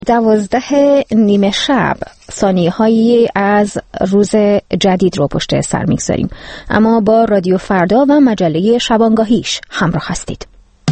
12 نیمه شب ثانیه‌هایی از روز جدید رو پشت سر می‌گذاریم، اما با رادیو فردا و مجله شبانگاهیش همراه هستید.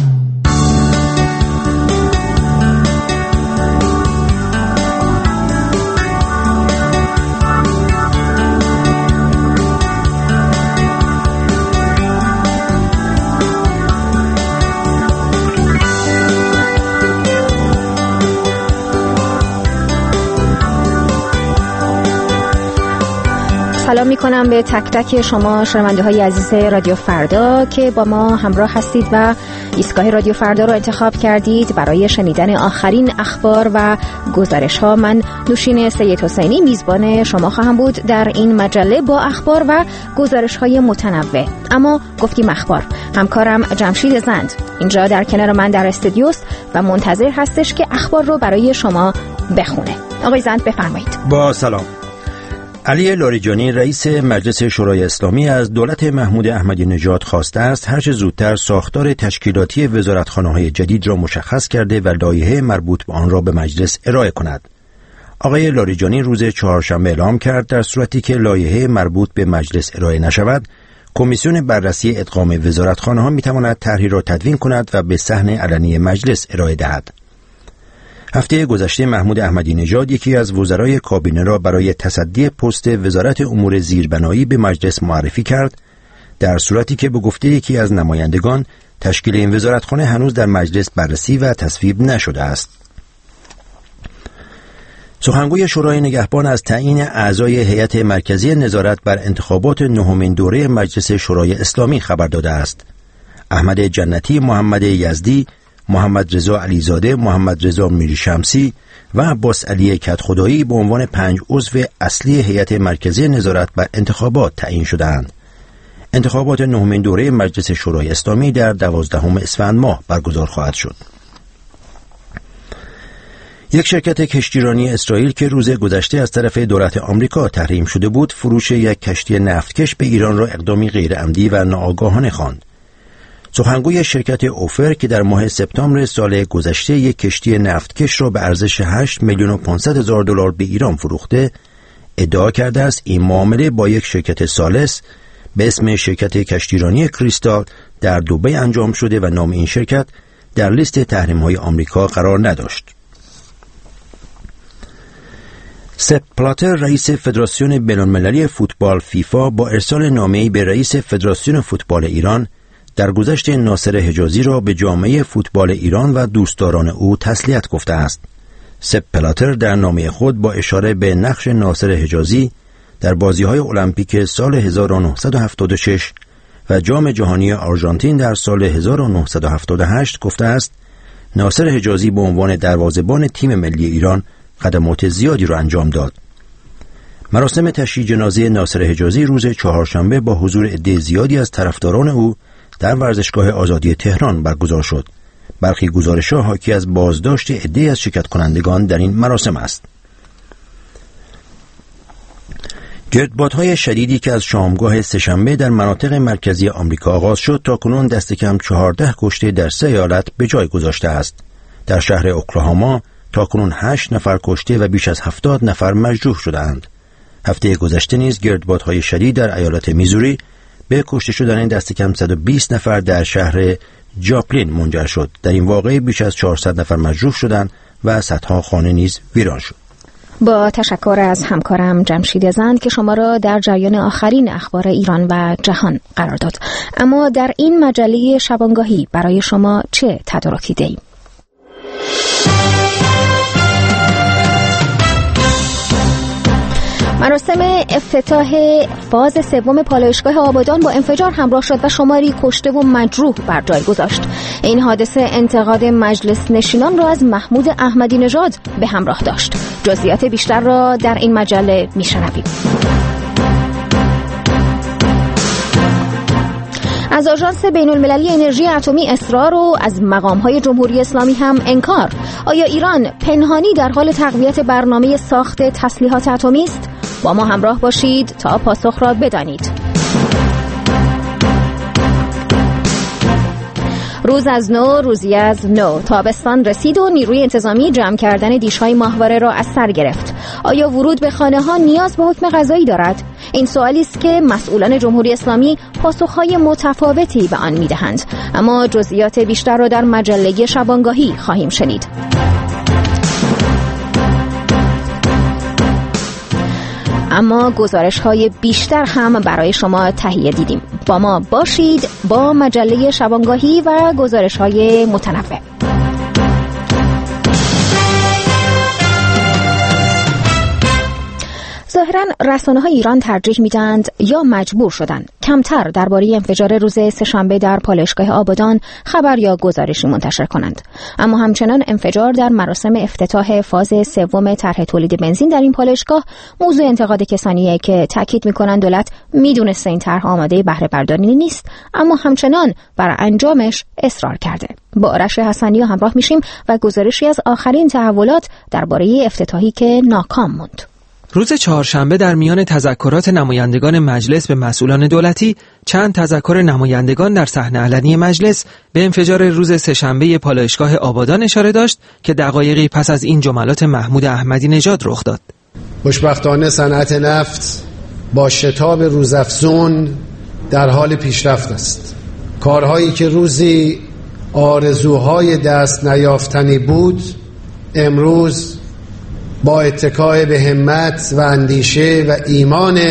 سلام میکنم به تک تک شما شنونده های عزیز رادیو فردا که با ما همراه هستید و ایستگاه رادیو فردا رو انتخاب کردید برای شنیدن آخرین اخبار و گزارش ها. من نوشین سید حسینی میزبان شما خواهم بود در این مجله با اخبار و گزارش های متنوع. اما گفتیم اخبار، همکارم جمشید زند اینجا در کنار من در استودیوست و منتظر هستش که اخبار رو برای شما بخونه. آقای زند بفرمایید. با سلام. علی لاریجانی رئیس مجلس شورای اسلامی از دولت محمود احمدی نژاد خواسته است هر چه زودتر ساختار تشکیلاتی وزارتخانه‌های جدید را مشخص کرده و لایحه مربوط به آن را به مجلس ارائه کند. آقای لاریجانی روز چهارشنبه اعلام کرد در صورتی که لایحه مربوط به مجلس ارائه نشود، کمیسیون بررسی ادغام وزارتخانه‌ها می‌تواند طرحی را تدوین کند و به صحن علنی مجلس ارائه دهد. هفته گذشته محمود احمدی نژاد یکی از وزرای کابینه را برای تصدی پست وزارت امور زیربنایی به مجلس معرفی کرد، در صورتی که به گفته یکی از نمایندگان تشکیل این وزارتخانه هنوز در مجلس بررسی و تصویب نشده است. سخنگوی شورای نگهبان از تعیین اعضای هیئت مرکزی نظارت بر انتخابات نهمین دوره مجلس شورای اسلامی خبر داده است. احمد جنتی، محمد یزدی، محمد رضا علیزاده، محمد رضا میری شمسی و عباس علی کدخدایی به عنوان 5 عضو اصلی هیئت مرکزی نظارت بر انتخابات تعیین شدند. انتخابات نهمین دوره مجلس شورای اسلامی در 12 اسفند ماه برگزار خواهد شد. یک شرکت کشتیرانی اسرائیل که روز گذشته از طرف دولت آمریکا تحریم شده بود، فروش یک کشتی نفتکش به ایران را اقدامی غیرعمدی و ناآگاهانه خواند. سخنگوی شرکت اوفر که در ماه سپتامبر سال گذشته یک کشتی نفتکش را به ارزش 8,500,000 دلار به ایران فروخته، ادعا کرده است این معامله با یک شرکت ثالث به اسم شرکت کشتیرانی کریستال در دبی انجام شده و نام این شرکت در لیست تحریم‌های آمریکا قرار نداشت. سپ پلاتر رئیس فدراسیون بین‌المللی فوتبال فیفا با ارسال نامه‌ای به رئیس فدراسیون فوتبال ایران درگذشت ناصر حجازی را به جامعه فوتبال ایران و دوستداران او تسلیت گفته است. سپ پلاتر در نامه خود با اشاره به نقش ناصر حجازی در بازی‌های المپیک سال 1976 و جام جهانی آرژانتین در سال 1978 گفته است ناصر حجازی به عنوان دروازه‌بان تیم ملی ایران خدمات زیادی را انجام داد. مراسم تشییع جنازه ناصر حجازی روز چهارشنبه با حضور عده زیادی از طرفداران او در ورزشگاه آزادی تهران برگزار شد. برخی گزارش‌ها حاکی از بازداشت عده‌ای از شرکت کنندگان در این مراسم است. گردبادهای شدیدی که از شامگاه سه‌شنبه در مناطق مرکزی آمریکا آغاز شد تاکنون دست کم 14 کشته در 3 ایالت به جای گذاشته است. در شهر اوکلاهاما تاکنون 8 نفر کشته و بیش از 70 نفر مجروح شدند. هفته گذشته نیز گردبادهای شدید در ایالت میزوری به کشته شدن دست کم 120 نفر در شهر جاپلین منجر شد. در این واقعه بیش از 400 نفر مجروح شدند و صدها خانه نیز ویران شد. با تشکر از همکارم جمشید زند که شما را در جریان آخرین اخبار ایران و جهان قرار داد. اما در این مجله شبانگاهی برای شما چه تدارکی دهیم؟ مراسم افتتاح فاز سوم پالایشگاه آبادان با انفجار همراه شد و شماری کشته و مجروح بر جای گذاشت. این حادثه انتقاد مجلس نشینان را از محمود احمدی نژاد به همراه داشت. جزئیات بیشتر را در این مجله میشنویم. از آژانس بین‌المللی انرژی اتمی اصرار و از مقام‌های جمهوری اسلامی هم انکار. آیا ایران پنهانی در حال تقویت برنامه ساخت تسلیحات اتمی است؟ با ما همراه باشید تا پاسخ را بدانید. روز از نو، روزی از نو. تابستان رسید و نیروی انتظامی جمع کردن دیش‌های ماهواره را از سر گرفت. آیا ورود به خانه‌ها نیاز به حکم قضایی دارد؟ این سوالی است که مسئولان جمهوری اسلامی پاسخ‌های متفاوتی به آن می‌دهند. اما جزئیات بیشتر را در مجله شبانگاهی خواهیم شنید. اما گزارش‌های بیشتر هم برای شما تهیه دیدیم. با ما باشید با مجله شبانگاهی و گزارش‌های متنوع. ظاهراً رسانه‌های ایران ترجیح می‌دهند یا مجبور شدند کمتر درباره انفجار روز سه‌شنبه در پالایشگاه آبادان خبر یا گزارشی منتشر کنند. اما همچنان انفجار در مراسم افتتاح فاز سوم طرح تولید بنزین در این پالایشگاه موضوع انتقاد کسانیه که تاکید می‌کنند دولت می‌دونسته این طرح آماده بهره برداری نیست، اما همچنان بر انجامش اصرار کرده. با آرش حسنی همراه میشیم و گزارشی از آخرین تحولات درباره افتتاحی که ناکام موند. روز چهارشنبه در میان تذکرات نمایندگان مجلس به مسئولان دولتی، چند تذکر نمایندگان در صحنه علنی مجلس به انفجار روز سه‌شنبه پالایشگاه آبادان اشاره داشت که دقایقی پس از این جملات محمود احمدی نژاد رخ داد. خوشبختانه صنعت نفت با شتاب روزافزون در حال پیشرفت است. کارهایی که روزی آرزوهای دست نیافتنی بود، امروز با اتکای به همت و اندیشه و ایمان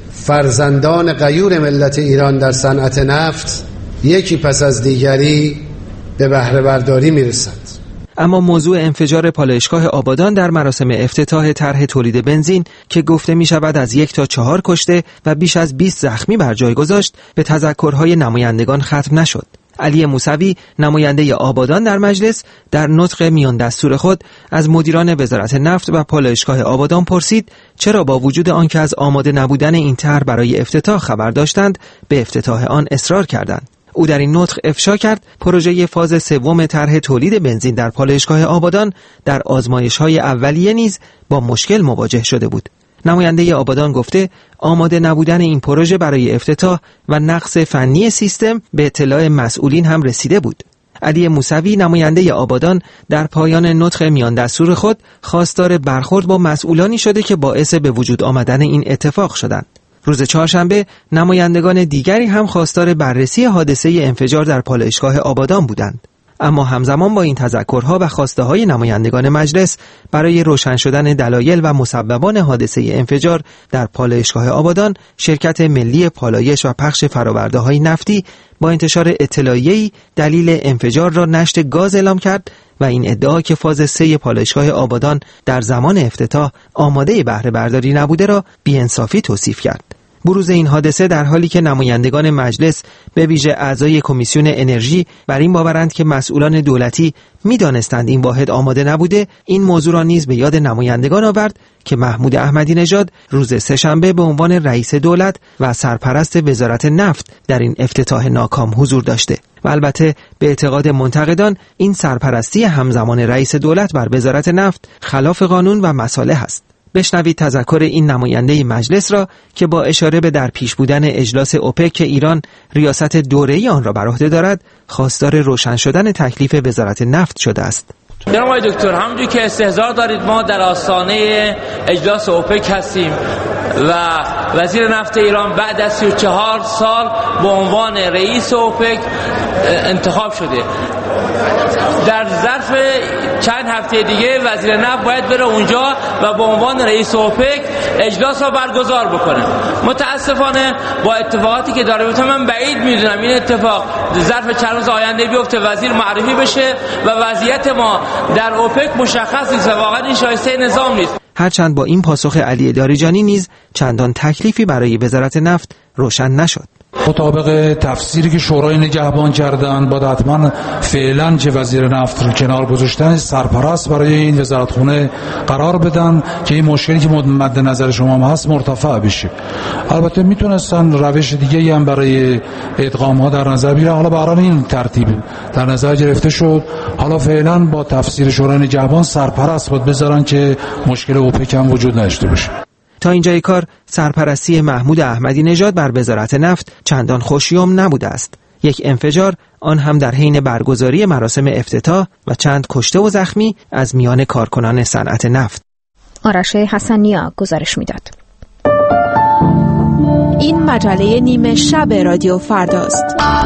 فرزندان غیور ملت ایران در صنعت نفت یکی پس از دیگری به بهره برداری میرسد. اما موضوع انفجار پالایشگاه آبادان در مراسم افتتاح طرح تولید بنزین که گفته می شود از 1 تا 4 کشته و بیش از 20 زخمی بر جای گذاشت به تذکرهای نمایندگان ختم نشد. علی موسوی نماینده آبادان در مجلس در نطق میان دستور خود از مدیران وزارت نفت و پالایشگاه آبادان پرسید چرا با وجود آنکه از آماده نبودن این طرح برای افتتاح خبر داشتند به افتتاح آن اصرار کردند. او در این نطق افشا کرد پروژه فاز سوم طرح تولید بنزین در پالایشگاه آبادان در آزمایش‌های اولیه نیز با مشکل مواجه شده بود. نماینده آبادان گفته آماده نبودن این پروژه برای افتتاح و نقص فنی سیستم به اطلاع مسئولین هم رسیده بود. علی موسوی نماینده آبادان در پایان نطق میان دستور خود خواستار برخورد با مسئولانی شده که باعث به وجود آمدن این اتفاق شدند. روز چهارشنبه نمایندگان دیگری هم خواستار بررسی حادثه انفجار در پالایشگاه آبادان بودند. اما همزمان با این تذکرها و خواسته‌های نمایندگان مجلس برای روشن شدن دلایل و مسببان حادثه انفجار در پالایشگاه آبادان، شرکت ملی پالایش و پخش فرآورده‌های نفتی با انتشار اطلاعیه‌ای دلیل انفجار را نشت گاز اعلام کرد و این ادعا که فاز 3 پالایشگاه آبادان در زمان افتتاح آماده بهره برداری نبوده را بی‌انصافی توصیف کرد. بروز این حادثه در حالی که نمایندگان مجلس به ویژه اعضای کمیسیون انرژی بر این باورند که مسئولان دولتی می‌دانستند این واحد آماده نبوده، این موضوع را نیز به یاد نمایندگان آورد که محمود احمدی نژاد روز سه‌شنبه به عنوان رئیس دولت و سرپرست وزارت نفت در این افتتاح ناکام حضور داشته و البته به اعتقاد منتقدان این سرپرستی همزمان رئیس دولت بر وزارت نفت خلاف قانون و مصالح است. بشنوید تذکر این نماینده مجلس را که با اشاره به در پیش بودن اجلاس اوپک که ایران ریاست دوره‌ای آن را بر عهده دارد، خواستار روشن شدن تکلیف وزارت نفت شده است. جناب آقای دکتر، همونجوری که استحضار دارید ما در آستانه اجلاس اوپک هستیم و وزیر نفت ایران بعد از 34 سال به عنوان رئیس اوپک انتخاب شده. در ظرف چند هفته دیگه وزیر نفت باید بره اونجا و به عنوان رئیس اوپک اجلاس رو برگزار بکنه. متاسفانه با اتفاقاتی که داره میفته من بعید میدونم این اتفاق ظرف چند روز آینده بیفته، وزیر معرفی بشه و وضعیت ما در اوپک مشخص نیست و واقعا این شایسته نظام نیست. هرچند با این پاسخ علی داریجانی نیز چندان تکلیفی برای وزارت نفت روشن نشد. مطابق تفسیری که شورای نگهبان کردند باید حتما فعلا چه وزیر نفت رو کنار گذاشتن سرپرست برای این وزارتخونه قرار بدن که این مشکلی که مد نظر شما هم هست مرتفع بشه. البته میتونستن روش دیگه هم برای ادغام ها در نظر بگیرن، حالا برای این ترتیب در نظر گرفته شد. حالا فعلا با تفسیر شورای نگهبان سرپرست باید بذارن که مشکل اوپک هم وجود نداشته باشه. تا اینجای کار سرپرستی محمود احمدی نژاد بر وزارت نفت چندان خوشیوم نبوده است. یک انفجار، آن هم در حین برگزاری مراسم افتتاح، و چند کشته و زخمی از میان کارکنان صنعت نفت. آرش حسنیا گزارش میداد. این مجله نیمه شب رادیو فرداست.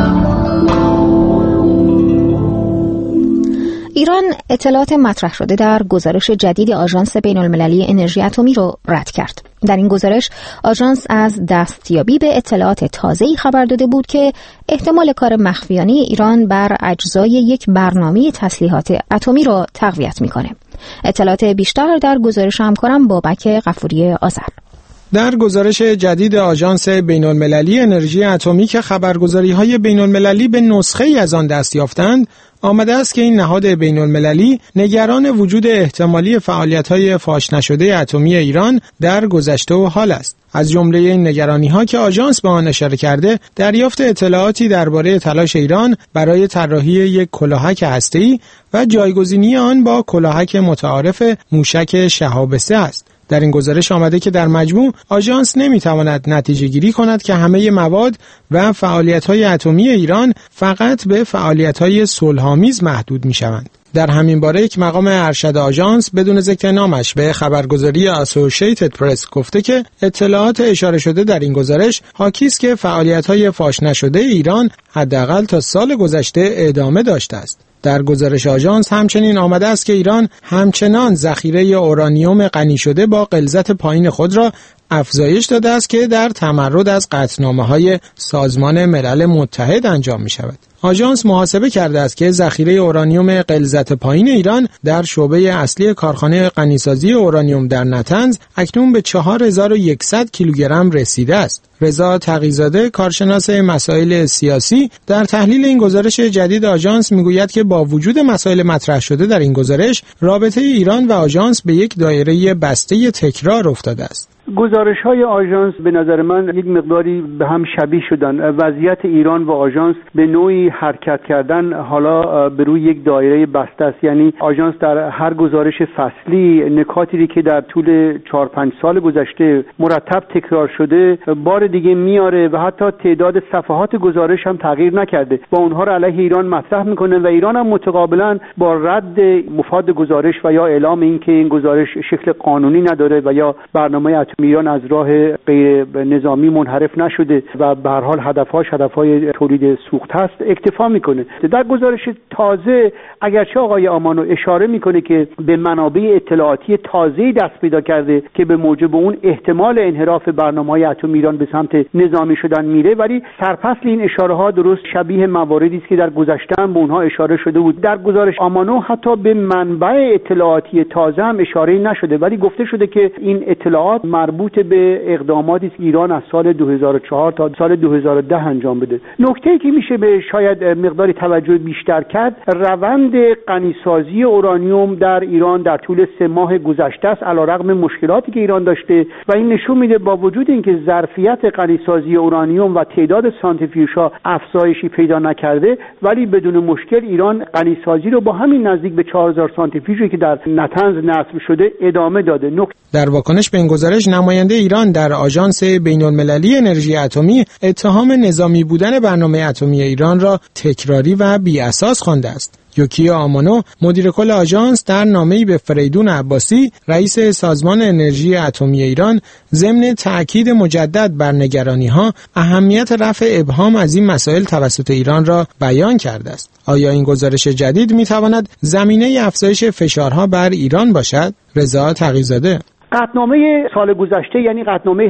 ایران اطلاعات مطرح شده در گزارش جدید آژانس بین‌المللی انرژی اتمی را رد کرد. در این گزارش آژانس از دستیابی به اطلاعات تازه‌ای خبر داده بود که احتمال کار مخفیانه ایران بر اجزای یک برنامه تسلیحات اتمی را تقویت می‌کنه. اطلاعات بیشتر در گزارش همکارم بابک غفوری آذر. در گزارش جدید آژانس بین‌المللی انرژی اتمی که خبرگزاری‌های بین‌المللی به نسخه‌ای از آن دست یافتند، آمده است که این نهاد بین‌المللی نگران وجود احتمالی فعالیت‌های فاش نشده اتمی ایران در گذشته و حال است. از جمله این نگرانی‌ها که آژانس به آن اشاره کرده، دریافت اطلاعاتی درباره تلاش ایران برای طراحی یک کلاهک هسته‌ای و جایگزینی آن با کلاهک متعارف موشک شهاب 3 است. در این گزارش آمده که در مجموع آژانس نمیتواند نتیجه گیری کند که همه مواد و فعالیت‌های اتمی ایران فقط به فعالیت‌های صلح‌آمیز محدود می‌شوند. در همین باره یک مقام ارشد آژانس بدون ذکر نامش به خبرگزاری اسوسییتد پرس گفته که اطلاعات اشاره شده در این گزارش حاکی است که فعالیت‌های فاش نشده ایران حداقل تا سال گذشته ادامه داشته است. در گزارش آژانس همچنین آمده است که ایران همچنان ذخیره اورانیوم غنی شده با غلظت پایین خود را افزایش داده است که در تمرد از قطعنامه‌های سازمان ملل متحد انجام می‌شود. آژانس محاسبه کرده است که ذخیره اورانیوم غلظت پایین ایران در شعبه اصلی کارخانه غنیسازی اورانیوم در نطنز اکنون به 4100 کیلوگرم رسیده است. رضا تقی‌زاده، کارشناس مسائل سیاسی، در تحلیل این گزارش جدید آژانس میگوید که با وجود مسائل مطرح شده در این گزارش، رابطه ایران و آژانس به یک دایره بسته تکرار افتاده است. گزارش‌های آژانس به نظر من یک مقداری به هم شبیه شدن. وضعیت ایران و آژانس به نوعی حرکت کردن حالا به روی یک دایره بسته است. یعنی آژانس در هر گزارش فصلی نکاتی که در طول 4-5 سال گذشته مرتب تکرار شده بار دیگه میاره و حتی تعداد صفحات گزارش هم تغییر نکرده و اونها رو علیه ایران مطرح میکنه و ایران هم متقابلا با رد مفاد گزارش و یا اعلام این که این گزارش شکل قانونی نداره و یا برنامه ایران از راه غیر نظامی منحرف نشده و به هر حال هدفهای تولید سوخت هست اکتفا میکنه. در گزارش تازه اگرچه آقای آمانو اشاره میکنه که به منابع اطلاعاتی تازه‌ای دست پیدا کرده که به موجب اون احتمال انحراف برنامه‌های اتمی ایران به سمت نظامی شدن میره، ولی سرپسل این اشاره ها درست شبیه مواردی است که در گذشته هم به اونها اشاره شده بود. در گزارش آمانو حتی به منبع اطلاعاتی تازه هم اشاره نشده، ولی گفته شده که این اطلاعات مربوط به اقداماتی است که ایران از سال 2004 تا سال 2010 انجام بده. نکته‌ای که میشه به شاید مقداری توجه بیشتر کرد، روند غنیسازی اورانیوم در ایران در طول 3 ماه گذشته است علیرغم مشکلاتی که ایران داشته و این نشون میده با وجود اینکه ظرفیت غنیسازی اورانیوم و تعداد سانتریفیوژها افزایشی پیدا نکرده، ولی بدون مشکل ایران غنیسازی رو با همین نزدیک به 4000 سانتریفیوژی که در نطنز نصب شده ادامه داده. در واکنش به این گزارش نماینده ایران در آژانس بین‌المللی انرژی اتمی اتهام نظامی بودن برنامه اتمی ایران را تکراری و بی‌اساس خوانده است. یوکیا آمانو، مدیر کل آژانس، در نامه‌ای به فریدون عباسی، رئیس سازمان انرژی اتمی ایران، ضمن تأکید مجدد بر نگرانی‌ها، اهمیت رفع ابهام از این مسائل توسط ایران را بیان کرده است. آیا این گزارش جدید می‌تواند زمینه افزایش فشارها بر ایران باشد؟ رضا تقی‌زاده: قطعنامه سال گذشته یعنی قطعنامه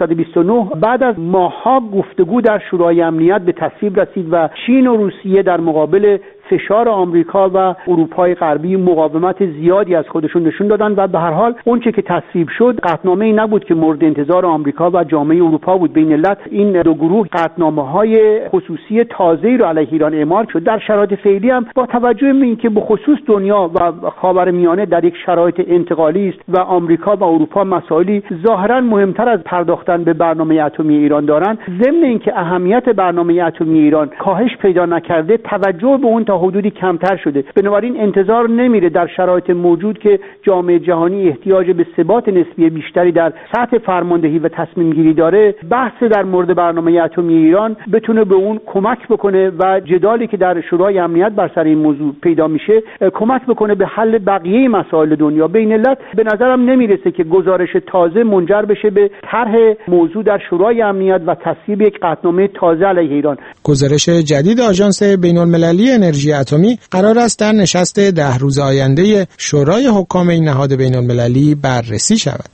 1929 بعد از ماه‌ها گفتگو در شورای امنیت به تصویب رسید و چین و روسیه در مقابل فشار آمریکا و اروپای غربی مقاومت زیادی از خودشون نشون دادن و به هر حال اون چه که تصویب شد قطعنامه‌ای نبود که مورد انتظار آمریکا و جامعه اروپا بود. بین علت این دو گروه قطعنامه‌های خصوصی تازه‌ای رو علیه ایران اعمال شد. در شرایط فعلی هم با توجه به اینکه به خصوص دنیا و خاورمیانه در یک شرایط انتقالی است و آمریکا و اروپا مسائلی ظاهراً مهمتر از پرداختن به برنامه اتمی ایران دارند، ضمن اینکه اهمیت برنامه اتمی ایران کاهش پیدا نکرده، توجه به اون تا حدودی کمتر شده. بنابراین انتظار نمیره در شرایط موجود که جامعه جهانی احتیاج به ثبات نسبی بیشتری در سطح فرماندهی و تصمیم گیری داره، بحث در مورد برنامه اتمی ایران بتونه به اون کمک بکنه و جدالی که در شورای امنیت بر سر این موضوع پیدا میشه کمک بکنه به حل بقیه مسائل دنیا. بین علت به نظرم نمیرسه که گزارش تازه منجر بشه به طرح موضوع در شورای امنیت و تصویب یک قطعنامه تازه علیه ایران. گزارش جدید آژانس بین‌المللی انرژی اتمی قرار است در نشست 10 روز آینده شورای حکام این نهاد بین‌المللی بررسی شود.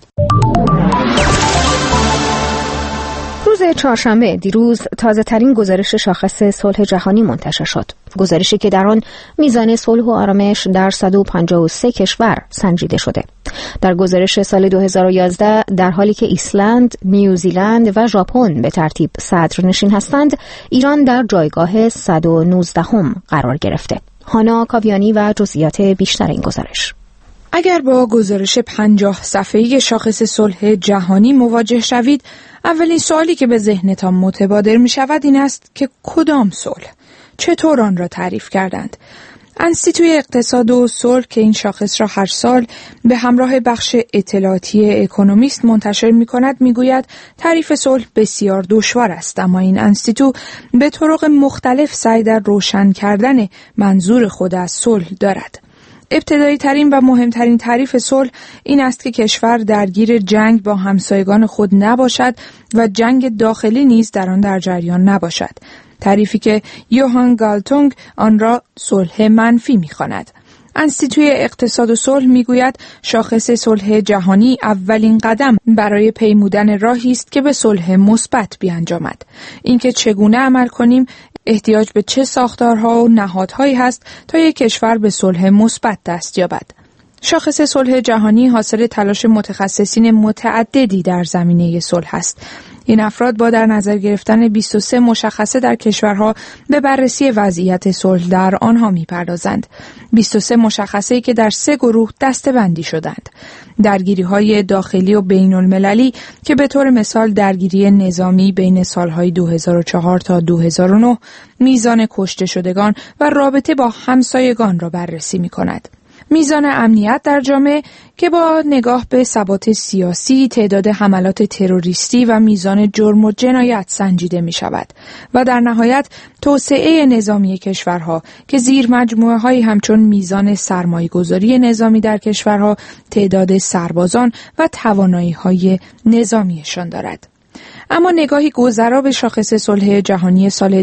روز چهارشنبه دیروز تازه ترین گزارش شاخص صلح جهانی منتشر شد. گزارشی که در آن میزان صلح و آرامش در 153 کشور سنجیده شده. در گزارش سال 2011 در حالی که ایسلند، نیوزیلند و ژاپن به ترتیب صدرنشین هستند، ایران در جایگاه 119 قرار گرفته. هانا کاویانی و جزئیات بیشتر این گزارش. اگر با گزارش 50 صفحه‌ای شاخص صلح جهانی مواجه شوید، اولین سوالی که به ذهنتان متبادر می شود این است که کدام صلح؟ چطور آن را تعریف کردند؟ انستیتوی اقتصاد و صلح که این شاخص را هر سال به همراه بخش اطلاعاتی اکونومیست منتشر می کند می گوید تعریف صلح بسیار دشوار است، اما این انستیتو به طرق مختلف سعی در روشن کردن منظور خود از صلح دارد. ابتدایی ترین و مهمترین تعریف صلح این است که کشور درگیر جنگ با همسایگان خود نباشد و جنگ داخلی نیز در آن در جریان نباشد. تعریفی که یوهان گالتونگ آن را صلح منفی می‌خواند. انستیتوی اقتصاد و صلح میگوید شاخص صلح جهانی اولین قدم برای پیمودن راهی است که به صلح مثبت بیانجامد. اینکه چگونه عمل کنیم، احتیاج به چه ساختارها و نهادهایی هست تا یک کشور به صلح مثبت دست یابد. شاخص صلح جهانی حاصل تلاش متخصصین متعددی در زمینه صلح است. این افراد با در نظر گرفتن 23 مشخصه در کشورها به بررسی وضعیت صلح در آنها می‌پردازند. 23 مشخصه‌ای که در 3 گروه دسته‌بندی شدند. درگیری‌های داخلی و بین‌المللی که به طور مثال درگیری نظامی بین سال‌های 2004 تا 2009، میزان کشته شدگان و رابطه با همسایگان را بررسی می‌کند. میزان امنیت در جامعه که با نگاه به ثبات سیاسی، تعداد حملات تروریستی و میزان جرم و جنایت سنجیده می شود و در نهایت توسعه نظامی کشورها که زیر مجموعه هایی همچون میزان سرمایه‌گذاری نظامی در کشورها، تعداد سربازان و توانایی های نظامیشان دارد. اما نگاهی گذرا به شاخص صلح جهانی سال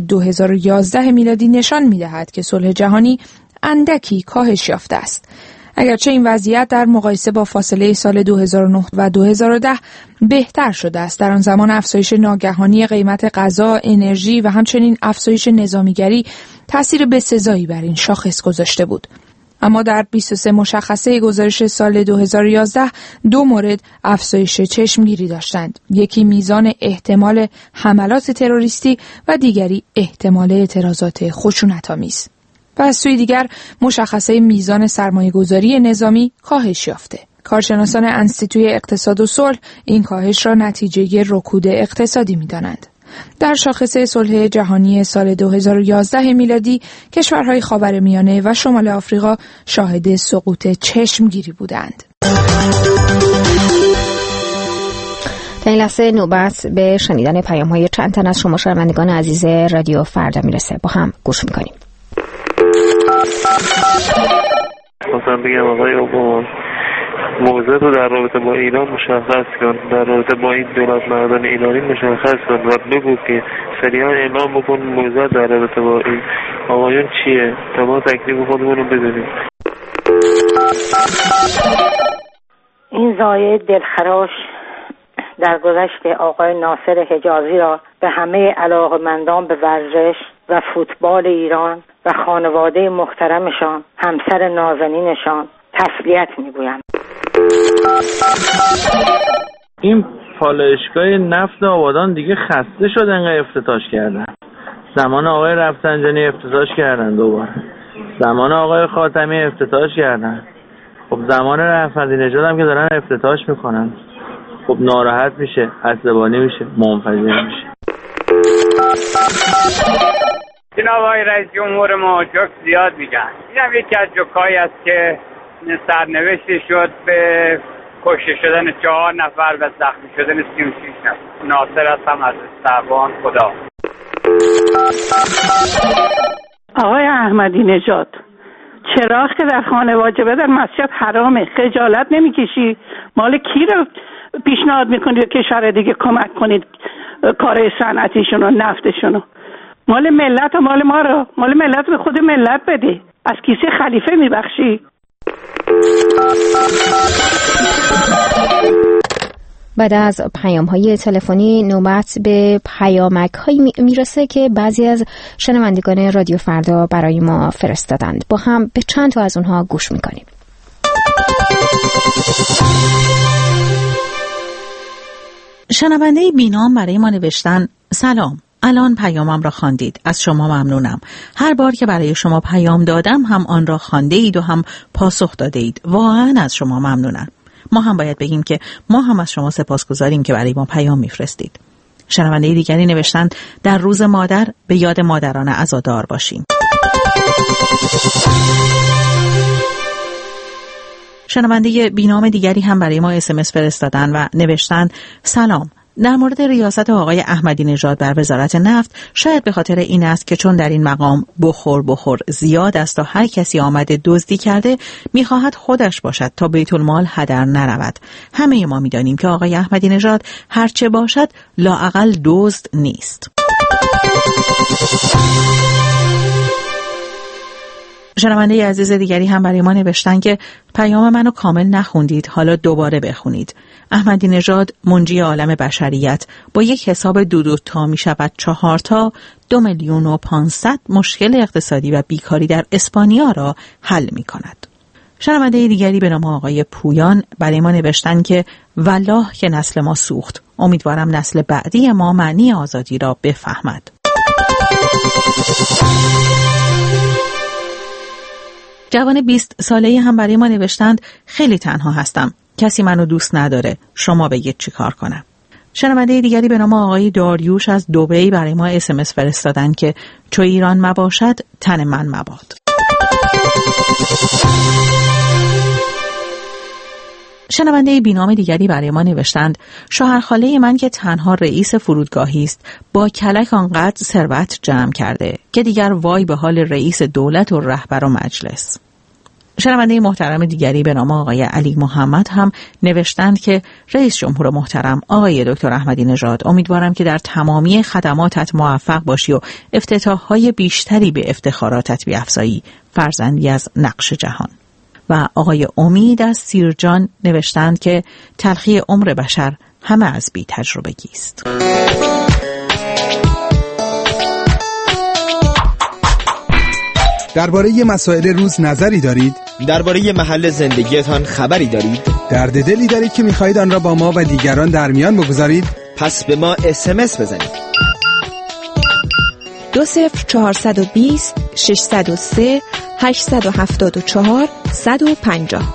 2011 میلادی نشان می دهد که صلح جهانی اندکی کاهش یافته است. اگرچه این وضعیت در مقایسه با فاصله سال 2009 و 2010 بهتر شده است. در آن زمان افزایش ناگهانی قیمت غذا، انرژی و همچنین افزایش نظامیگری تأثیر بسزایی بر این شاخص گذاشته بود. اما در 23 مشخصه گزارش سال 2011 دو مورد افزایش چشمگیری داشتند. یکی میزان احتمال حملات تروریستی و دیگری احتمال اعتراضات خشونت‌آمیز. و از سوی دیگر مشخصه میزان سرمایه‌گذاری نظامی کاهش یافته. کارشناسان انستیتوی اقتصاد و صلح این کاهش را نتیجه رکود اقتصادی می‌دانند. در شاخص صلح جهانی سال 2011 میلادی کشورهای خاورمیانه و شمال آفریقا شاهد سقوط چشمگیری بودند. در این لحظه نوبت به شنیدن پیام‌های چند تن از شما شنوندگان عزیز رادیو فردا میرسه. با هم گوش می‌کنیم. خواستم بگم آقای اوباما موضع رو در رابطه با ایران مشخص کن، در رابطه با این دولت مردان ایرانی مشخص کن و بگو که سریعا اعلام بکن موضع در رابطه با این آقایون چیه تا ما تکلیف خودمون رو بدونیم. این زایه دلخراش در گذشت آقای ناصر حجازی را به همه علاقه‌مندان به ورزش و فوتبال ایران و خانواده محترمشان، همسر نازنینشان تسلیت میگویم. این پالایشگاه نفت آبادان دیگه خسته شد انقدر افتتاحش کردن. زمان آقای رفسنجانی افتتاحش کردن، دوباره زمان آقای خاتمی افتتاحش کردن. خب زمان رفسنجانی هم که دارن افتتاحش میکنن، خب ناراحت میشه، عصبانی میشه، منفجر میشه. این جناب آقای رئیس جمهور ما جوک زیاد میگن. اینم یکی از جوکایی است که سرنوشتی شد به کشته شدن 4 نفر و زخمی شدن 36 نفر. ناصر هستم از استعبان. خدا. آقای احمدی نژاد، چراغ که در خانه واجبه در مسجد حرامه، خجالت نمیکشی؟ مال کی رو پیشنهاد میکنید کشور دیگه کمک کنید کار صنعتیشون و نفتشون؟ مال ملت و مال ما رو، مال ملت به خود ملت بده. از کیسه خلیفه میبخشی؟ بعد از پیام‌های تلفنی نوبت به پیامک‌هایی میرسه که بعضی از شنوندگان رادیو فردا برای ما فرستادند. با هم به چند تا از اونها گوش میکنیم. شنونده بینام برای ما نوشتن: سلام، الان پیامم را خواندید، از شما ممنونم. هر بار که برای شما پیام دادم هم آن را خوانده اید و هم پاسخ داده اید. واقعا از شما ممنونم. ما هم باید بگیم که ما هم از شما سپاسگزاریم که برای ما پیام میفرستید. شنونده دیگری نوشتند: در روز مادر به یاد مادران عزادار باشیم. شنونده بینام دیگری هم برای ما SMS فرستادن و نوشتند: سلام، در مورد ریاست آقای احمدی نژاد بر وزارت نفت شاید به خاطر این است که چون در این مقام بخور زیاد است و هر کسی آمده دزدی کرده میخواهد خودش باشد تا بیت المال هدر نرود. همه ما میدانیم که آقای احمدی نژاد هرچه باشد لااقل دزد نیست. شنونده عزیز دیگری هم برای ما نوشتن که پیام منو کامل نخوندید، حالا دوباره بخونید. احمدی نژاد منجی عالم بشریت با یک حساب 2 تا می شود 4 تا 2,500,000 مشکل اقتصادی و بیکاری در اسپانیا را حل می کند. شنونده دیگری به نام آقای پویان برای ما نوشتن که والله که نسل ما سوخت، امیدوارم نسل بعدی ما معنی آزادی را بفهمد. جوان 20 ساله‌ای هم برای ما نوشتند: خیلی تنها هستم، کسی منو دوست نداره، شما بگید چی کار کنم. شنونده دیگری به نام آقای داریوش از دبی برای ما SMS فرستادن که چو ایران مباشد تن من مباد. شنونده بینام دیگری برای ما نوشتند: شوهرخاله من که تنها رئیس فرودگاهی است با کلک آنقدر ثروت جمع کرده که دیگر وای به حال رئیس دولت و رهبر و مجلس. شنونده محترم دیگری به نام آقای علی محمد هم نوشتند که رئیس جمهور محترم آقای دکتر احمدی نژاد، امیدوارم که در تمامی خدماتت موفق باشی و افتتاح‌های بیشتری به افتخاراتت بیفزایی، فرزندی از نقش جهان. و آقای امید از سیرجان نوشتند که تلخی عمر بشر همه از بی تجربگی است. درباره مسائل روز نظری دارید؟ درباره محل زندگیتان خبری دارید؟ درد دلی دارید که می‌خواهید آن را با ما و دیگران در میان بگذارید؟ پس به ما SMS بزنید. 20420 603 874 150.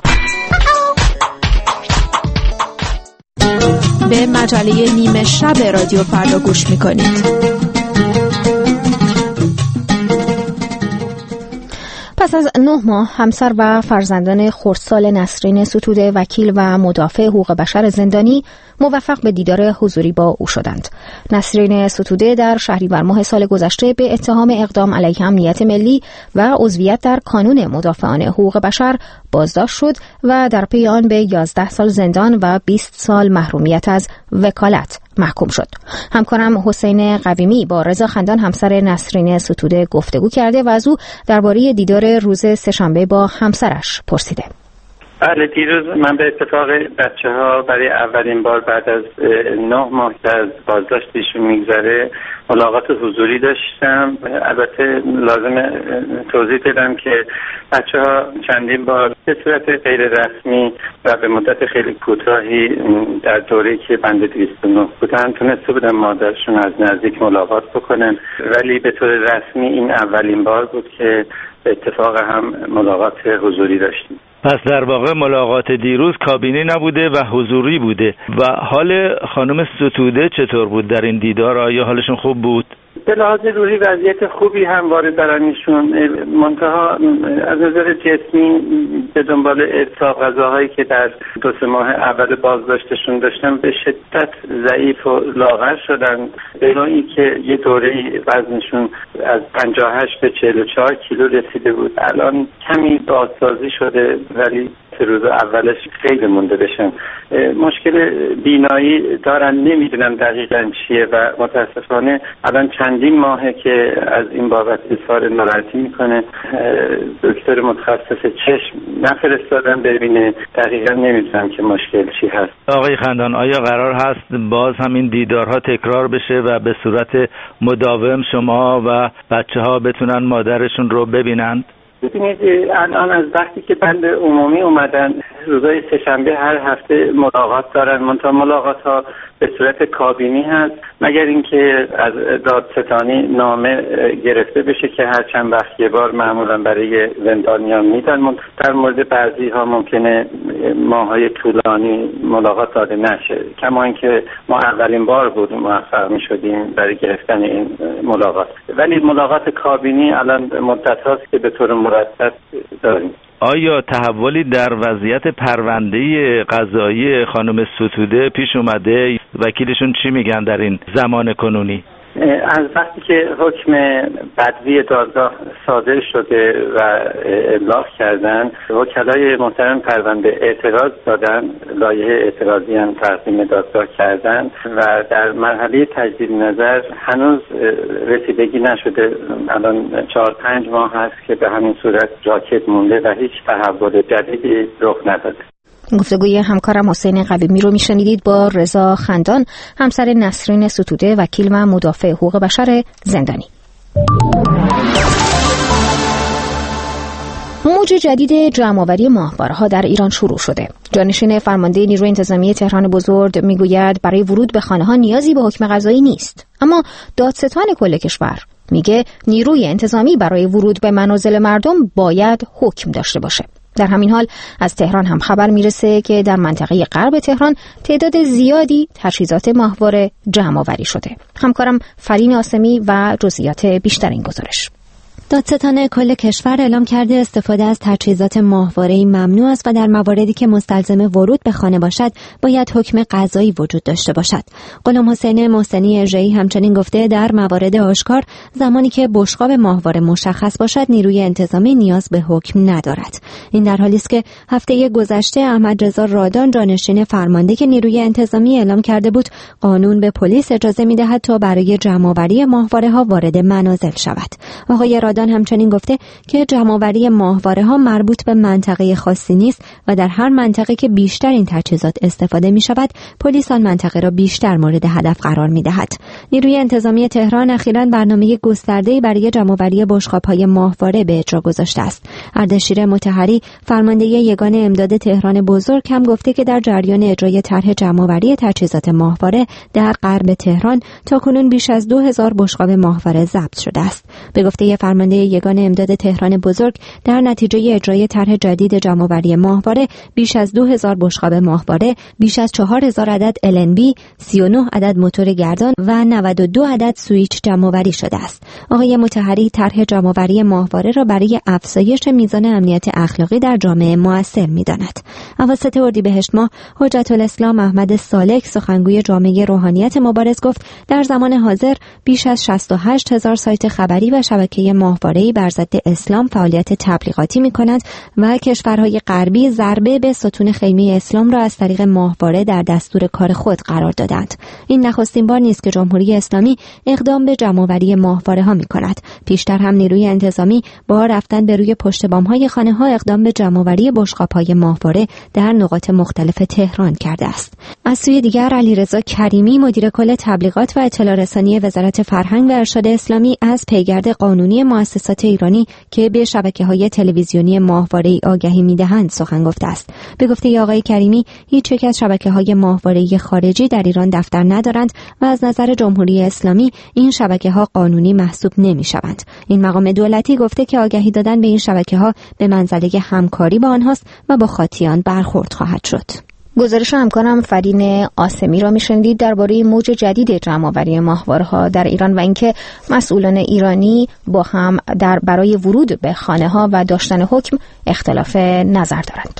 به مجله نیمه شب رادیو فردا گوش می‌کنید. پس از 9 ماه همسر و فرزندان خردسال نسرین ستوده وکیل و مدافع حقوق بشر زندانی موفق به دیدار حضوری با او شدند. نسرین ستوده در شهریور ماه سال گذشته به اتهام اقدام علیه امنیت ملی و عضویت در کانون مدافعان حقوق بشر بازداشت شد و در پی آن به 11 سال زندان و 20 سال محرومیت از وکالت محکوم شد. همکارم حسین قویمی با رضا خندان همسر نسرین ستوده گفتگو کرده و از او درباره دیدار روز سه‌شنبه با همسرش پرسیده. بله، دیروز من به اتفاق بچه‌ها برای اولین بار بعد از 9 ماه که از بازداشتشون میگذره ملاقات حضوری داشتم. البته لازم توضیح بدم که بچه‌ها چندین بار به صورت غیر رسمی و به مدت خیلی کوتاهی در دوره‌ای که بند 209 بودن تونسته بودن مادرشون از نزدیک ملاقات بکنن، ولی به طور رسمی این اولین بار بود که به اتفاق هم ملاقات حضوری داشتیم. پس در واقع ملاقات دیروز کابینه نبوده و حضوری بوده. و حال خانم ستوده چطور بود در این دیدار؟ آیا حالشون خوب بود؟ به لحاظ روحی وضعیت خوبی همواره دارن ایشون، منتها از نظر جسمی به دنبال ارتاق غذاهایی که در 2-3 ماه اول بازداشتشون داشتن به شدت ضعیف و لاغر شدن، به نوعی که یه دوره وزنشون از 58 به 44 کیلو رسیده بود. الان کمی بازسازی شده ولی روز اولش خیلی مونده بشن. مشکل بینایی دارن، نمیدونم دقیقاً چیه و متاسفانه الان چندین ماهه که از این بابت اظهار ناراحتی میکنه. دکتر متخصص چشم نفرستادن ببینه، دقیقاً نمیدونم که مشکل چی هست. آقای خندان، آیا قرار هست باز همین دیدارها تکرار بشه و به صورت مداوم شما و بچه‌ها بتونن مادرشون رو ببینند؟ ببینید الان از وقتی که بند عمومی اومدن روزای سه‌شنبه هر هفته ملاقات دارن، منتها ملاقات ها به صورت کابینی هست، مگر اینکه از دادستانی نامه گرفته بشه که هر چند وقت یه بار معمولا برای زندانیان میدن. در مورد بعضی ها ممکنه ماهای طولانی ملاقات داده نشه، کما اینکه ما اولین بار بود موفق میشدیم برای گرفتن این ملاقات، ولی ملاقات کابینی الان مدت هاست که به طور مرتب داریم. آیا تحولی در وضعیت پرونده قضایی خانم ستوده پیش اومده؟ وکیلشون چی میگن در این زمان کنونی؟ از وقتی که حکم بدوی دادگاه صادر شده و ابلاغ کردن، وکلای محترم پرونده اعتراض دادن، لایحه اعتراضی هم تقدیم دادگاه کردن و در مرحله تجدید نظر هنوز رسیدگی نشده. الان 4-5 ماه هست که به همین صورت جاکت مونده و هیچ تحول جدیدی رخ نداده. گفتگوی همکارم حسین قویمی رو میشنیدید با رضا خندان، همسر نسرین ستوده، وکیل و مدافع حقوق بشر زندانی. موج جدید جمع‌آوری ماهواره‌ها در ایران شروع شده. جانشین فرمانده نیروی انتظامی تهران بزرگ میگوید برای ورود به خانه‌ها نیازی به حکم قضایی نیست، اما دادستان کل کشور میگه نیروی انتظامی برای ورود به منازل مردم باید حکم داشته باشه. در همین حال از تهران هم خبر میرسه که در منطقه غرب تهران تعداد زیادی تجهیزات ماهواره جمع‌آوری شده. همکارم فرین آسمی و جزئیات بیشتر این گزارش. دادستان کل کشور اعلام کرده استفاده از تجهیزات ماهواره‌ای ممنوع است و در مواردی که مستلزم ورود به خانه باشد باید حکم قضایی وجود داشته باشد. غلام حسین محسنی اژه‌ای همچنین گفته در موارد آشکار زمانی که بشقاب ماهواره مشخص باشد نیروی انتظامی نیاز به حکم ندارد. این در حالی است که هفته گذشته احمد رضا رادان جانشین فرمانده نیروی انتظامی اعلام کرده بود قانون به پلیس اجازه می‌دهد تا برای جمع‌آوری ماهواره‌ها وارد منازل شود. آقای رادان همچنین گفته که جمع‌آوری ماهواره‌ها مربوط به منطقه خاصی نیست و در هر منطقه که بیشتر این تجهیزات استفاده می‌شود پلیس آن منطقه را بیشتر مورد هدف قرار می‌دهد. نیروی انتظامی تهران اخیراً برنامه گسترده‌ای برای جمع‌آوری بشقاب‌های ماهواره به اجرا گذاشته است. اردشیر مطهری فرمانده یگان امداد تهران بزرگ هم گفته که در جریان اجرای طرح جمع‌آوری تجهیزات ماهواره در غرب تهران تاکنون بیش از 2000 بشقاب ماهواره ضبط شده است. به گفته فرمانده یگان امداد تهران بزرگ در نتیجه اجرای طرح جدید جمع‌آوری ماهواره بیش از 2000 بشقاب ماهواره، بیش از 4000 عدد LNB، 39 عدد موتور گردان و 92 عدد سوئیچ جمع‌آوری شده است. آقای مطهری طرح جمع‌آوری ماهواره را برای افزایش میزان امنیت اخلاقی در جامعه مؤثر می‌داند. اواسط اردیبهشت ماه حجت الاسلام احمد سالک سخنگوی جامعه روحانیت مبارز گفت در زمان حاضر بیش از 68000 سایت خبری و شبکه ماهواره‌ای بر ضد اسلام فعالیت تبلیغاتی می‌کنند و کشورهای غربی ضربه به ستون خیمه اسلام را از طریق ماهواره در دستور کار خود قرار دادند. این نخستین بار نیست که جمهوری اسلامی اقدام به جمع‌آوری ماهواره‌ها می‌کند. پیشتر هم نیروی انتظامی با رفتن به روی پشت بام‌های خانه‌ها اقدام به جمع‌آوری بشقاب‌های ماهواره در نقاط مختلف تهران کرده است. از سوی دیگر علیرضا کریمی مدیر کل تبلیغات و اطلاع رسانی وزارت فرهنگ و ارشاد اسلامی از پیگرد قانونی مؤسسات ایرانی که به شبکه‌های تلویزیونی ماهواره‌ای آگهی می‌دهند سخن گفته است. به گفته آقای کریمی هیچ یک از شبکه‌های ماهواره‌ای خارجی در ایران دفتر ندارند و از نظر جمهوری اسلامی این شبکه‌ها قانونی محسوب نمی‌شوند. این مقام دولتی گفته که آگهی دادن به این شبکه‌ها به منزله همکاری با آنهاست و با خاطیان برخورد خواهد شد. گزارش همکارم فرین آسمی را میشنیدید درباره موج جدید جمع‌آوری ماهواره‌ها در ایران و اینکه مسئولان ایرانی با هم برای ورود به خانه‌ها و داشتن حکم اختلاف نظر دارند.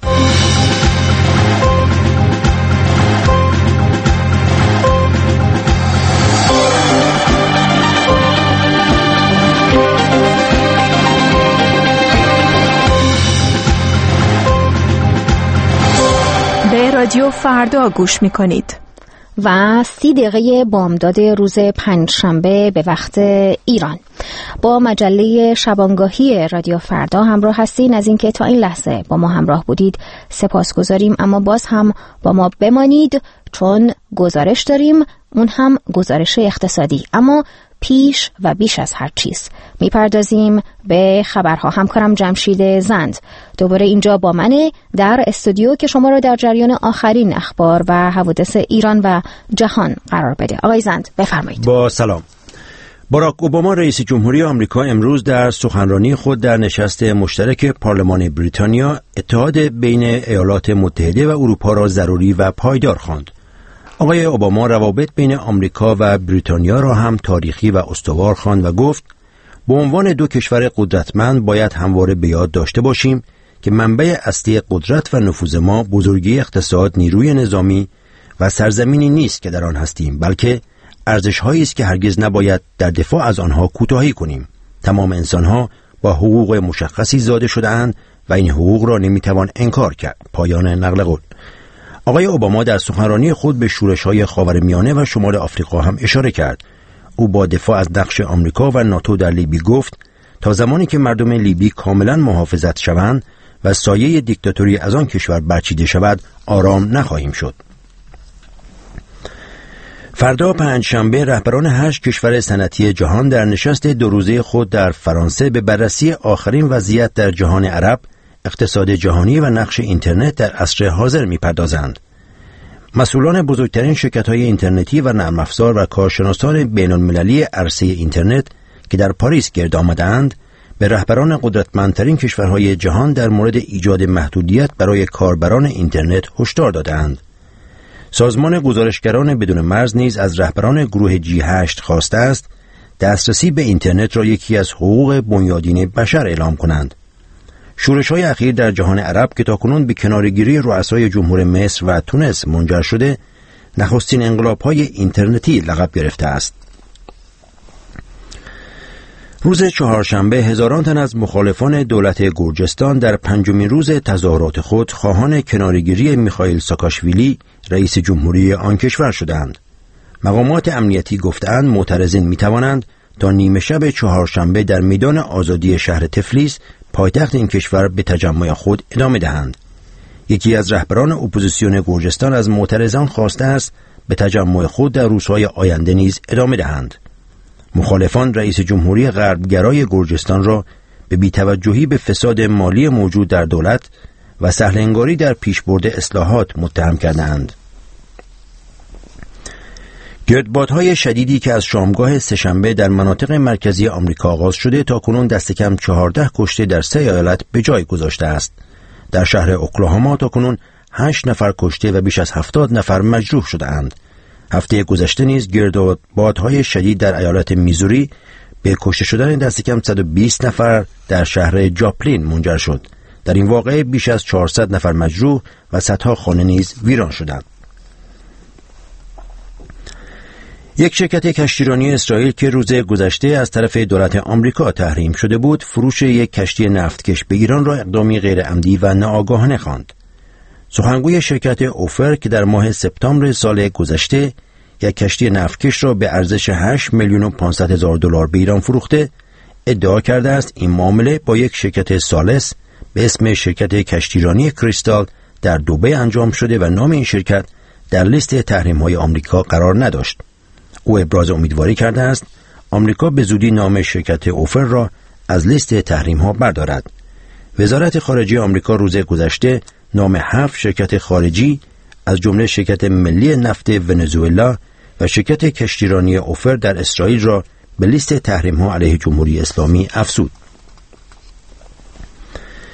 به رادیو فردا گوش می‌کنید. و 30 دقیقه بامداد روز پنجشنبه به وقت ایران. با مجله شبانگاهی رادیو فردا همراه هستین. از اینکه تا این لحظه با ما همراه بودید سپاسگزاریم، اما باز هم با ما بمانید چون گزارش داریم، اون هم گزارش اقتصادی، اما پیش و بیش از هر چیز میپردازیم به خبرها. همکارم جمشید زند دوباره اینجا با منه در استودیو که شما را در جریان آخرین اخبار و حوادث ایران و جهان قرار بده. آقای زند بفرمایید. با سلام. باراک اوباما رئیس جمهوری آمریکا امروز در سخنرانی خود در نشست مشترک پارلمان بریتانیا اتحاد بین ایالات متحده و اروپا را ضروری و پایدار خواند. آقای اوباما روابط بین آمریکا و بریتانیا را هم تاریخی و استوار خواند و گفت به عنوان دو کشور قدرتمند باید همواره به یاد داشته باشیم که منبع اصلی قدرت و نفوذ ما بزرگی اقتصاد، نیروی نظامی و سرزمینی نیست که در آن هستیم، بلکه ارزش‌هایی است که هرگز نباید در دفاع از آنها کوتاهی کنیم. تمام انسان‌ها با حقوق مشخصی زاده شده‌اند و این حقوق را نمی‌توان انکار کرد. پایان نقل قول. آقای اوباما در سخنرانی خود به شورش‌های خاورمیانه و شمال آفریقا هم اشاره کرد. او با دفاع از نقش آمریکا و ناتو در لیبی گفت تا زمانی که مردم لیبی کاملا محافظت شوند و سایه دیکتاتوری از آن کشور برچیده شود آرام نخواهیم شد. فردا پنجشنبه رهبران 8 کشور صنعتی جهان در نشست 2 روزه خود در فرانسه به بررسی آخرین وضعیت در جهان عرب، اقتصاد جهانی و نقش اینترنت در عصر حاضر می‌پردازند. مسئولان بزرگترین شرکت‌های اینترنتی و نرم افزار و کارشناسان بین‌المللی عرصه اینترنت که در پاریس گرد آمدند، به رهبران قدرتمندترین کشورهای جهان در مورد ایجاد محدودیت برای کاربران اینترنت هشدار دادند. سازمان گزارشگران بدون مرز نیز از رهبران گروه G8 خواسته است دسترسی به اینترنت را یکی از حقوق بنیادین بشر اعلام کنند. شورش‌های اخیر در جهان عرب که تاکنون به کناره‌گیری رؤسای جمهور مصر و تونس منجر شده، نخستین انقلاب‌های اینترنتی لقب گرفته است. روز چهارشنبه هزاران تن از مخالفان دولت گرجستان در 5مین روز تظاهرات خود خواهان کناره‌گیری میخائیل ساکاشویلی رئیس جمهوری آن کشور شدند. مقامات امنیتی گفتند معترضین میتوانند تا نیمه شب چهارشنبه در میدان آزادی شهر تفلیس پایتخت این کشور به تجمع خود ادامه دهند. یکی از رهبران اپوزیسیون گرجستان از معترضان خواسته است به تجمع خود در روزهای آینده نیز ادامه دهند. مخالفان رئیس جمهوری غربگرای گرجستان را به بی‌توجهی به فساد مالی موجود در دولت و سهل‌انگاری در پیشبرد اصلاحات متهم کردند. گردبادهای شدیدی که از شامگاه سه‌شنبه در مناطق مرکزی آمریکا آغاز شده تاکنون دست کم 14 کشته در 3 ایالت به جای گذاشته است. در شهر اوکلاهاما تاکنون 8 نفر کشته و بیش از 70 نفر مجروح شده‌اند. هفته گذشته نیز گردبادهای شدید در ایالت میزوری به کشته شدن دست کم 120 نفر در شهر جاپلین منجر شد. در این واقعه بیش از 400 نفر مجروح و صدها خانه نیز ویران شدند. یک شرکت کشتیرانی اسرائیل که روز گذشته از طرف دولت آمریکا تحریم شده بود، فروش یک کشتی نفتکش به ایران را اقدامی غیرعمدی و ناآگاهانه خواند. سخنگوی شرکت اوفر که در ماه سپتامبر سال گذشته یک کشتی نفتکش را به ارزش 8,500,000 به ایران فروخته، ادعا کرده است این معامله با یک شرکت ثالث به اسم شرکت کشتیرانی کریستال در دبی انجام شده و نام این شرکت در لیست تحریم‌های آمریکا قرار نداشت. او ابراز امیدواری کرده است آمریکا به زودی نام شرکت اوفر را از لیست تحریم‌ها بردارد. وزارت خارجه آمریکا روز گذشته نام 7 شرکت خارجی از جمله شرکت ملی نفت ونزوئلا و شرکت کشتیرانی اوفر در اسرائیل را به لیست تحریم‌ها علیه جمهوری اسلامی افزود.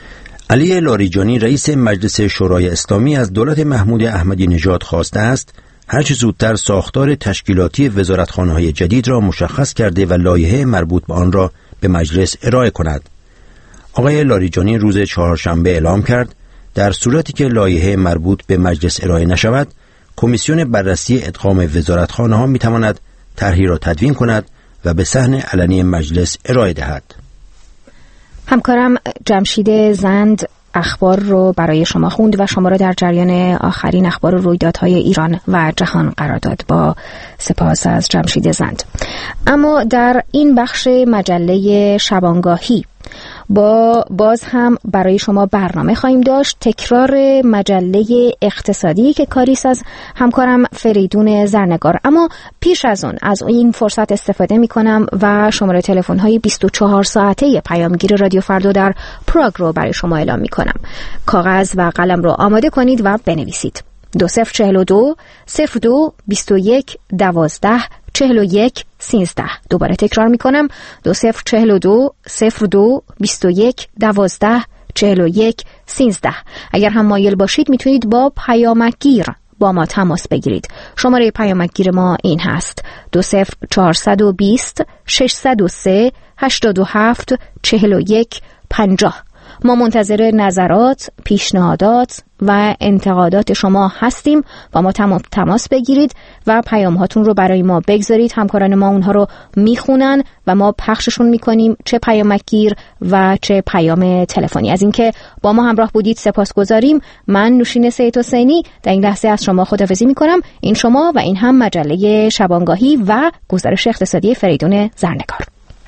علی لاریجانی رئیس مجلس شورای اسلامی از دولت محمود احمدی نژاد خواسته است هرچه زودتر ساختار تشکیلاتی وزارتخانه‌های جدید را مشخص کرده و لایحه مربوط به آن را به مجلس ارائه کند. آقای لاریجانی روز چهارشنبه اعلام کرد در صورتی که لایحه مربوط به مجلس ارائه نشود، کمیسیون بررسی ادغام وزارتخانه‌ها می‌تواند طرحی را تدوین کند و به صحن علنی مجلس ارائه دهد. همکارم جمشید زند اخبار رو برای شما خوند و شما را در جریان آخرین اخبار و رویدادهای ایران و جهان قرار داد. با سپاس از جمشید زند. اما در این بخش مجله شبانگاهی باز هم برای شما برنامه خواهیم داشت، تکرار مجله اقتصادی که کاریست از همکارم فریدون زرنگار. اما پیش از اون از این فرصت استفاده می کنم و شماره تلفن های 24 ساعته پیامگیر رادیو فردا در پراگ رو برای شما اعلام می کنم. کاغذ و قلم رو آماده کنید و بنویسید. 2042 02 21 12 41 13. دوباره تکرار می کنم 2042 02 21 12 41 13. اگر هم مایل باشید میتونید با پیامکگیر با ما تماس بگیرید. شماره پیامکگیر ما این هست 20420 603 87 41 50. ما منتظر نظرات، پیشنهادات و انتقادات شما هستیم. با ما تماس بگیرید و پیام هاتون رو برای ما بگذارید. همکاران ما اونها رو میخونن و ما پخششون میکنیم، چه پیامکگیر و چه پیام تلفنی. از اینکه با ما همراه بودید سپاسگزاریم. من نوشین سید حسینی در این لحظه از شما خداحافظی میکنم. این شما و این هم مجله شبانگاهی و گزارش اقتصادی فریدون زرنگار.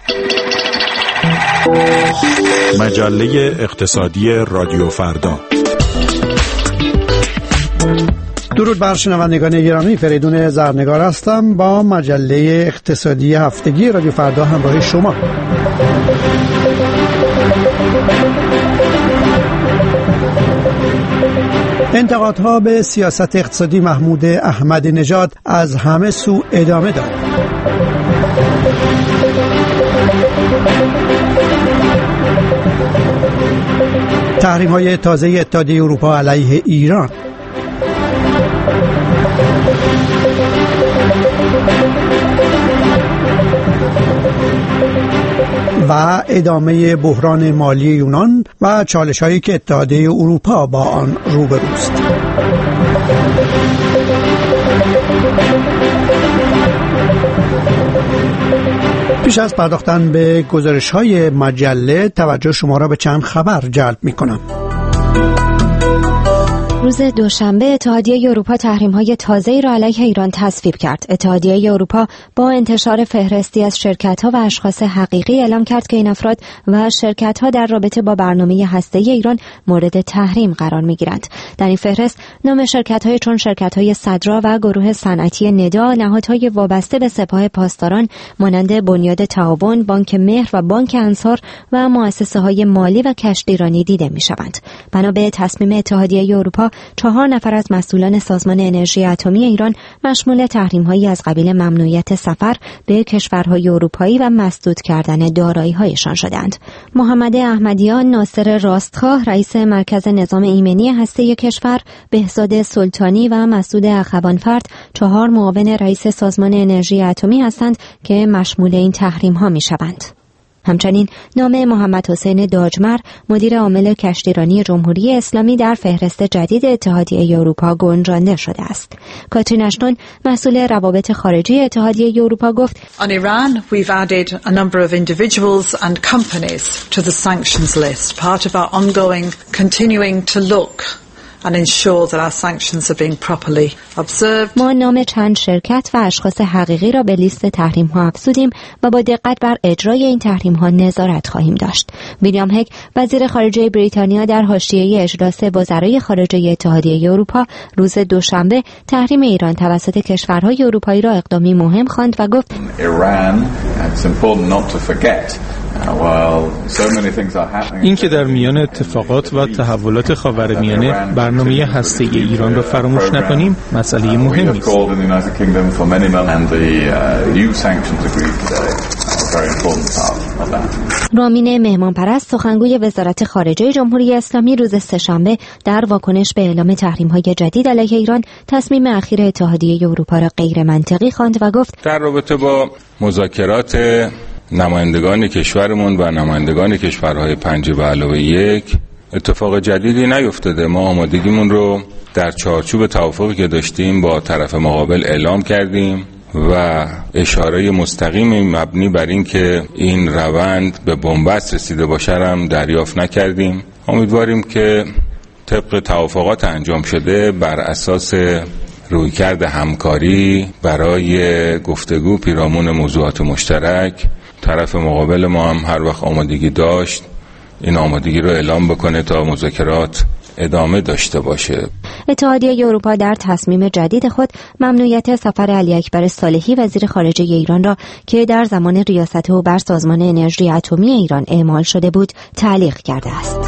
مجله اقتصادی رادیو فردا. درود بر شنوندگان گرامی، فریدون زرنگار هستم با مجله اقتصادی هفتگی رادیو فردا همراه شما. انتقادها به سیاست اقتصادی محمود احمدی نژاد از همه سو ادامه دارد. تحریم‌های تازه اتحادیه اروپا علیه ایران، و ادامه بحران مالی یونان و چالش‌هایی که اتحادیه اروپا با آن روبروست. پیش از پرداختن به گزارش‌های مجله توجه شما را به چند خبر جلب می‌کنم. روز دوشنبه اتحادیه اروپا تحریم‌های تازه‌ای را علیه ایران تصویب کرد. اتحادیه اروپا با انتشار فهرستی از شرکت‌ها و اشخاص حقیقی اعلام کرد که این افراد و شرکت‌ها در رابطه با برنامه هسته‌ای ایران مورد تحریم قرار می‌گیرند. در این فهرست نام شرکت‌های چون شرکت‌های صدرا و گروه صنعتی ندا، نهادهای وابسته به سپاه پاسداران مانند بنیاد تعاون، بانک مهر و بانک انصار و مؤسسه‌های مالی و کشتیرانی دیده می‌شوند. بنا به تصمیم اتحادیه اروپا 4 نفر از مسئولان سازمان انرژی اتمی ایران مشمول تحریم‌هایی از قبیل ممنوعیت سفر به کشورهای اروپایی و مسدود کردن دارایی‌هایشان شدند. محمد احمدیان، ناصر راستخواه رئیس مرکز نظام ایمنی هسته کشور، بهزاد سلطانی و مسعود اخوانفرد 4 معاون رئیس سازمان انرژی اتمی هستند که مشمول این تحریم‌ها می‌شوند. همچنین نام محمد حسین داجمر مدیر عامل کشتیرانی جمهوری اسلامی در فهرست جدید اتحادیه اروپا گنجانده شده است. کاترین اشتون مسئول روابط خارجی اتحادیه اروپا گفت: On Iran we've added a number of individuals and companies to the sanctions list, part of our ongoing continuing to look and ensure that our sanctions are being properly observed. ما نام چند شرکت و اشخاص حقیقی را به لیست تحریم ها افزودیم و با دقت بر اجرای این تحریم ها نظارت خواهیم داشت. ویلیام هگ وزیر خارجه بریتانیا در حاشیه اجلاس وزرای خارجه اتحادیه اروپا روز دوشنبه تحریم ایران توسط کشورهای اروپایی را اقدامی مهم خواند و گفت: این که در میان اتفاقات و تحولات خاورمیانه برنامه هسته‌ای ایران را فراموش نکنیم مسئله مهمی است. رامین مهمانپرست سخنگوی وزارت خارجه جمهوری اسلامی روز سه‌شنبه در واکنش به اعلام تحریم‌های جدید علیه ایران تصمیم اخیر اتحادیه اروپا را غیر منطقی خواند و گفت در رابطه با مذاکرات نمایندگان کشورمون و نمایندگان کشورهای 5+1 اتفاق جدیدی نیفتاده. ما آمادگیمون رو در چارچوب توافقی که داشتیم با طرف مقابل اعلام کردیم و اشاره مستقیم مبنی بر این که این روند به بنبست رسیده باشه هم دریافت نکردیم. امیدواریم که طبق توافقات انجام شده بر اساس رویکرد همکاری برای گفتگو پیرامون موضوعات مشترک طرف مقابل ما هم هر وقت آمادگی داشت این آمادگی رو اعلام بکنه تا مذاکرات ادامه داشته باشه. اتحادیه اروپا در تصمیم جدید خود ممنوعیت سفر علی اکبر صالحی وزیر خارجه ایران را که در زمان ریاست او بر سازمان انرژی اتمی ایران اعمال شده بود تعلیق کرده است.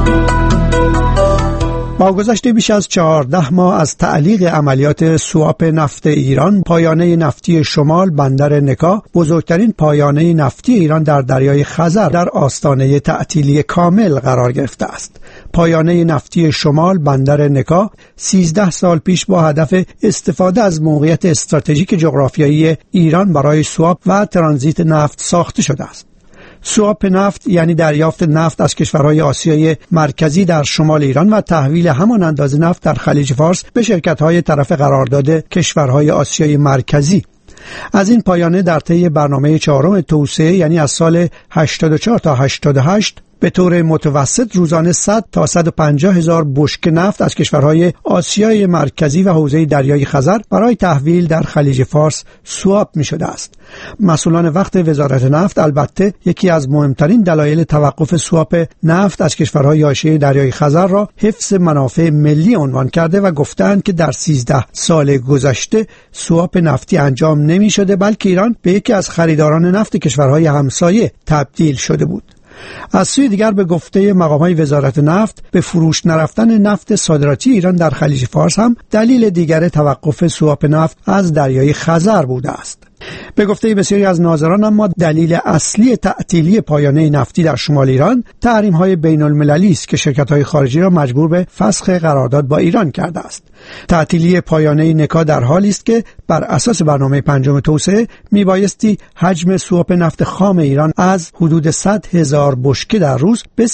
با گذشت بیش از 14 ماه از تعلیق عملیات سواپ نفت ایران، پایانه نفتی شمال بندر نکا، بزرگترین پایانه نفتی ایران در دریای خزر، در آستانه تعطیلی کامل قرار گرفته است. پایانه نفتی شمال بندر نکا 13 سال پیش با هدف استفاده از موقعیت استراتژیک جغرافیایی ایران برای سواپ و ترانزیت نفت ساخته شده است. سواپ نفت یعنی دریافت نفت از کشورهای آسیای مرکزی در شمال ایران و تحویل همان اندازه نفت در خلیج فارس به شرکت‌های طرف قرارداد کشورهای آسیای مرکزی. از این پایانه در طی برنامه 4 توسعه یعنی از سال 84 تا 88 به طور متوسط روزانه 100 تا 150 هزار بشکه نفت از کشورهای آسیای مرکزی و حوزه دریای خزر برای تحویل در خلیج فارس سواپ می شده است. مسئولان وقت وزارت نفت البته یکی از مهمترین دلایل توقف سواپ نفت از کشورهای حاشیه دریای خزر را حفظ منافع ملی عنوان کرده و گفتند که در 13 سال گذشته سواپ نفتی انجام نمی شده بلکه ایران به یکی از خریداران نفت کشورهای همسایه تبدیل شده بود. از سوی دیگر به گفته مقام‌های وزارت نفت به فروش نرفتن نفت صادراتی ایران در خلیج فارس هم دلیل دیگر توقف سواپ نفت از دریای خزر بوده است. به گفته بسیاری از ناظران اما دلیل اصلی تعطیلی پایانه نفتی در شمال ایران تحریم‌های بین‌المللی است که شرکت‌های خارجی را مجبور به فسخ قرارداد با ایران کرده است. تعطیلی پایانه نکا در حالی است که بر اساس برنامه 5 توسعه میبایستی حجم سواپ نفت خام ایران از حدود 100 هزار بشکه در روز به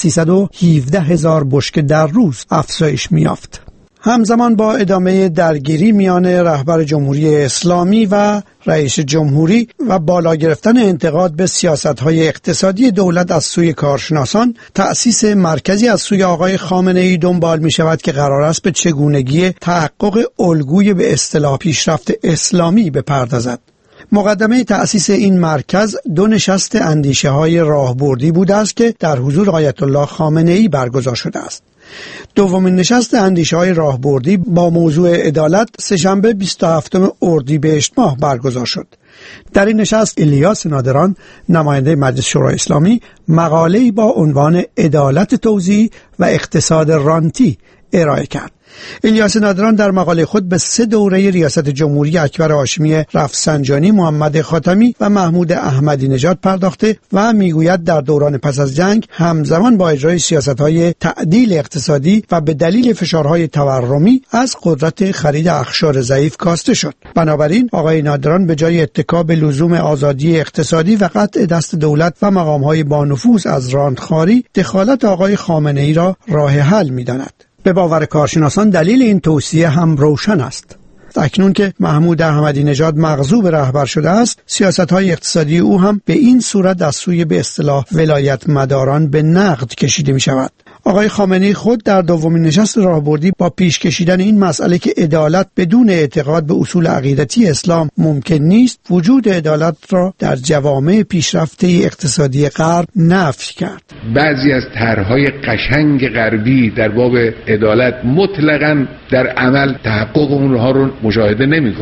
317 هزار بشکه در روز افزایش می‌یافت. همزمان با ادامه درگیری میان رهبر جمهوری اسلامی و رئیس جمهوری و بالا گرفتن انتقاد به سیاست‌های اقتصادی دولت از سوی کارشناسان، تأسیس مرکزی از سوی آقای خامنه‌ای دنبال می‌شود که قرار است به چگونگی تحقق الگوی به اصطلاح پیشرفت اسلامی بپردازد. مقدمه تأسیس این مرکز 2 نشست اندیشه‌های راهبردی بوده است که در حضور آیت الله خامنه‌ای برگزار شده است. دومین نشست اندیشه‌های راهبردی با موضوع عدالت سه‌شنبه 27 اردیبهشت ماه برگزار شد. در این نشست الیاس نادران نماینده مجلس شورای اسلامی مقاله‌ای با عنوان عدالت توزیعی و اقتصاد رانتی ارائه کرد. الیاس نادران در مقاله خود به 3 دوره ریاست جمهوری اکبر هاشمی رفسنجانی، محمد خاتمی و محمود احمدی نژاد پرداخته و میگوید در دوران پس از جنگ همزمان با اجرای سیاست‌های تعدیل اقتصادی و به دلیل فشارهای تورمی از قدرت خرید اقشار ضعیف کاسته شد. بنابراین آقای نادران به جای اتکا به لزوم آزادی اقتصادی و قطع دست دولت و مقام‌های با نفوذ از راندخواری، دخالت آقای خامنه‌ای را راه حل می‌داند. به باور کارشناسان دلیل این توصیه هم روشن است. اکنون که محمود احمدی نژاد مغضوب رهبر شده است، سیاست‌های اقتصادی او هم به این صورت از سوی به اصطلاح ولایت مداران به نقد کشیده می شود. آقای خامنه‌ای خود در دومین نشست راهبردی با پیش کشیدن این مسئله که عدالت بدون اعتقاد به اصول عقیدتی اسلام ممکن نیست، وجود عدالت را در جوامع پیشرفته اقتصادی غرب نفی کرد. بعضی از طرح‌های قشنگ غربی در باب عدالت مطلقاً در عمل تحقق اونها رو مشاهده نمی‌کنه.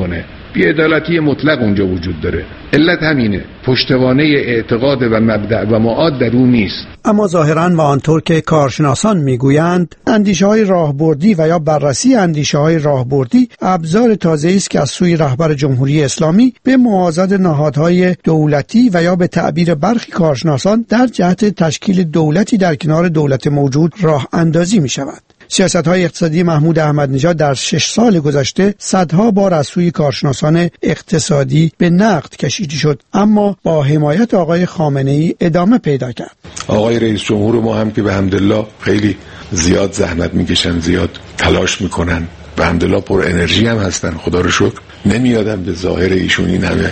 بی‌عدالتی مطلق اونجا وجود داره. علت همینه، پشتوانه اعتقاد و مبدأ و معاد در اون نیست. اما ظاهراً و آنطور که کارشناسان میگویند اندیشه‌های راهبردی و یا بررسی اندیشه‌های راهبردی ابزار تازه‌ای است که از سوی رهبر جمهوری اسلامی به موازات نهادهای دولتی و یا به تعبیر برخی کارشناسان در جهت تشکیل دولتی در کنار دولت موجود راه اندازی می شود. سیاست‌های اقتصادی محمود احمدی نژاد در 6 سال گذشته صدها بار از سوی کارشناسان اقتصادی به نقد کشیده شد، اما با حمایت آقای خامنه‌ای ادامه پیدا کرد. آقای رئیس جمهور ما هم که به حمدالله خیلی زیاد زحمت میکشن، زیاد تلاش میکنن، به حمدالله پر انرژی هم هستن، خدا رو شکر. نمیادم به ظاهر ایشون این همه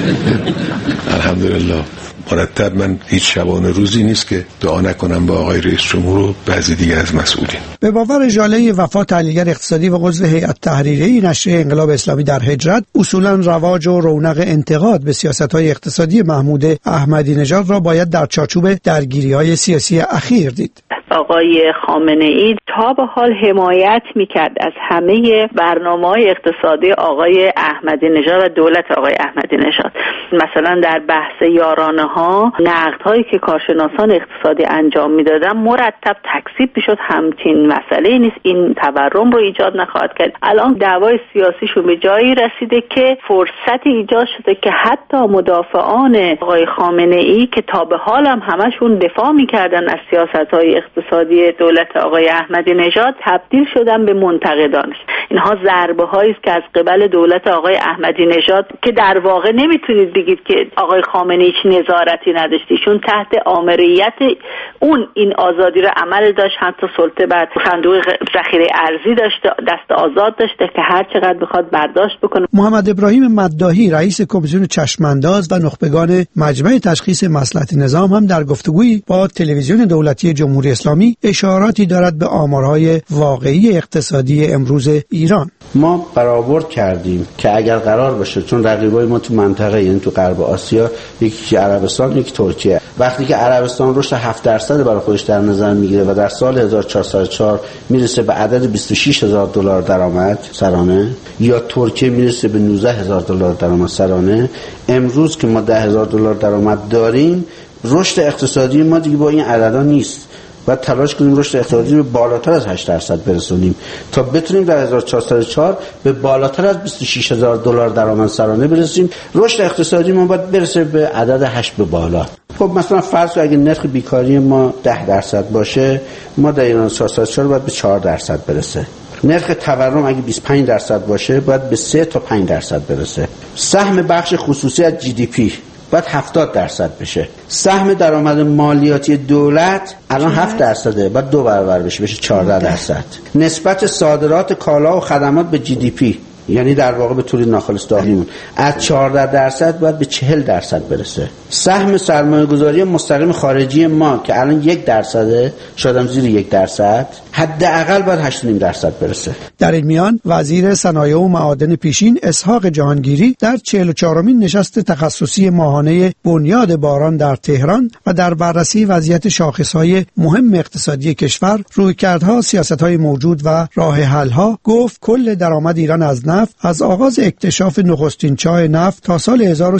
الحمدلله مرتب. من هیچ شبانه روزی نیست که دعا نکنم با آقای رئیس جمهور و بعضی دیگه از مسئولین. به باور ژاله وفا، تحلیلگر اقتصادی و عضو هیئت تحریریه نشریه انقلاب اسلامی در هجرت، اصولا رواج و رونق انتقاد به سیاست‌های اقتصادی محمود احمدی نژاد را باید در چارچوب درگیری‌های سیاسی اخیر دید. آقای خامنه‌ای تا به حال حمایت میکرد از همه برنامه‌های اقتصادی آقای احمدی نژاد و دولت آقای احمدی نژاد. مثلا در بحث یارانه‌ها نقدهایی که کارشناسان اقتصادی انجام میدادن مرتب تکذیب میشد، همچین مسئله نیست، این تورم رو ایجاد نخواهد کرد. الان دعوای سیاسیشون به جایی رسیده که فرصتی ایجاد شده که حتی مدافعان آقای خامنه‌ای که تا به حال هم همشون دفاع میکردن از سیاست‌های اقتصادی دولت آقای احمدی نژاد تبدیل شدن به منتقدانش. اینها ضربه هایی است که از قبل دولت آقای احمدی نژاد که در واقع نمیتونید بگید که آقای خامنه‌ای هیچ نظارتی نداشتیشون تحت آمریت اون این آزادی رو عمل داشت، حتی سلطه بر صندوق ذخیره ارزی داشته، دست آزاد داشته که هر چقدر بخواد برداشت بکنه. محمد ابراهیم مداحی رئیس کمیسیون چشمانداز و نخبگان مجمع تشخیص مصلحت نظام هم در گفتگویی با تلویزیون دولتی جمهوری اسلامی اشاراتی دارد به آمارهای واقعی اقتصادی امروز ایران. ما برآورد کردیم که اگر قرار باشه، چون رقیبای ما تو منطقه، یعنی تو غرب آسیا، یکی عربستان، یکی ترکیه، وقتی که عربستان رشد 7% برای خودش در نظر میگیره و در سال 1404 میرسه به عدد $26,000 درآمد سرانه، یا ترکیه میرسه به $19,000 درآمد سرانه، امروز که ما $10,000 درآمد داریم، رشد اقتصادی ما دیگه با این عددا نیست. باید تلاش کنیم رشد اقتصادی رو بالاتر از 8% برسونیم تا بتونیم در 1404 به بالاتر از $26,000 درآمد سرانه برسیم. رشد اقتصادی ما باید برسه به عدد 8 به بالا. خب مثلا فرض کنید اگه نرخ بیکاری ما 10% باشه، ما در ایران 1404 باید به 4% برسه. نرخ تورم اگه 25% باشه، باید به 3 تا 5% برسه. سهم بخش خصوصی از GDP باید 70% بشه. سهم درآمد مالیاتی دولت الان 7%، باید 2 برابر بشه 14%. نسبت صادرات کالا و خدمات به GDP، یعنی در واقع به تولید ناخالص داخلیمون، از 14% باید به 40% برسه. سهم سرمایه‌گذاری مستقیم خارجی ما که الان 1%، شدم زیر 1%، حداقل باید 8.5% برسه. در این میان وزیر صنایع و معادن پیشین اسحاق جهانگیری در 44مین نشست تخصصی ماهانه بنیاد باران در تهران و در بررسی وضعیت شاخص‌های مهم اقتصادی کشور، رویکردها، سیاست‌های موجود و راه حل‌ها گفت کل درآمد ایران از نفت از آغاز اکتشاف نخستین چاه نفت تا سال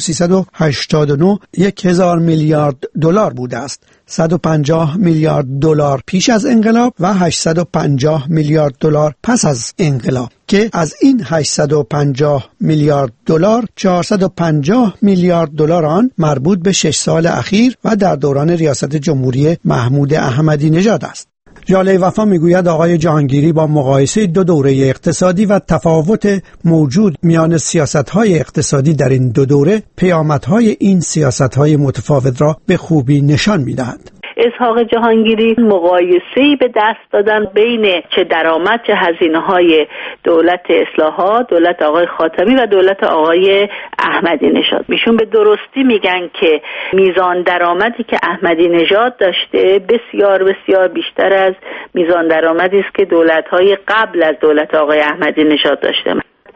1389 1,000 میلیارد دلار بوده است. 150 میلیارد دلار پیش از انقلاب و 850 میلیارد دلار پس از انقلاب، که از این 850 میلیارد دلار 450 میلیارد دلار آن مربوط به 6 سال اخیر و در دوران ریاست جمهوری محمود احمدی نژاد است. ژاله وفا میگوید آقای جهانگیری با مقایسه 2 دوره اقتصادی و تفاوت موجود میان سیاست‌های اقتصادی در این 2 دوره، پیامدهای این سیاست‌های متفاوت را به خوبی نشان می‌دهد. اسحاق جهانگیری مقایسه‌ای به دست دادن بین چه درآمد چه هزینه‌های دولت اصلاحات، دولت آقای خاتمی و دولت آقای احمدی نژاد. ایشون به درستی میگن که میزان درآمدی که احمدی نژاد داشته بسیار بسیار بیشتر از میزان درآمدی است که دولت‌های قبل از دولت آقای احمدی نژاد داشته.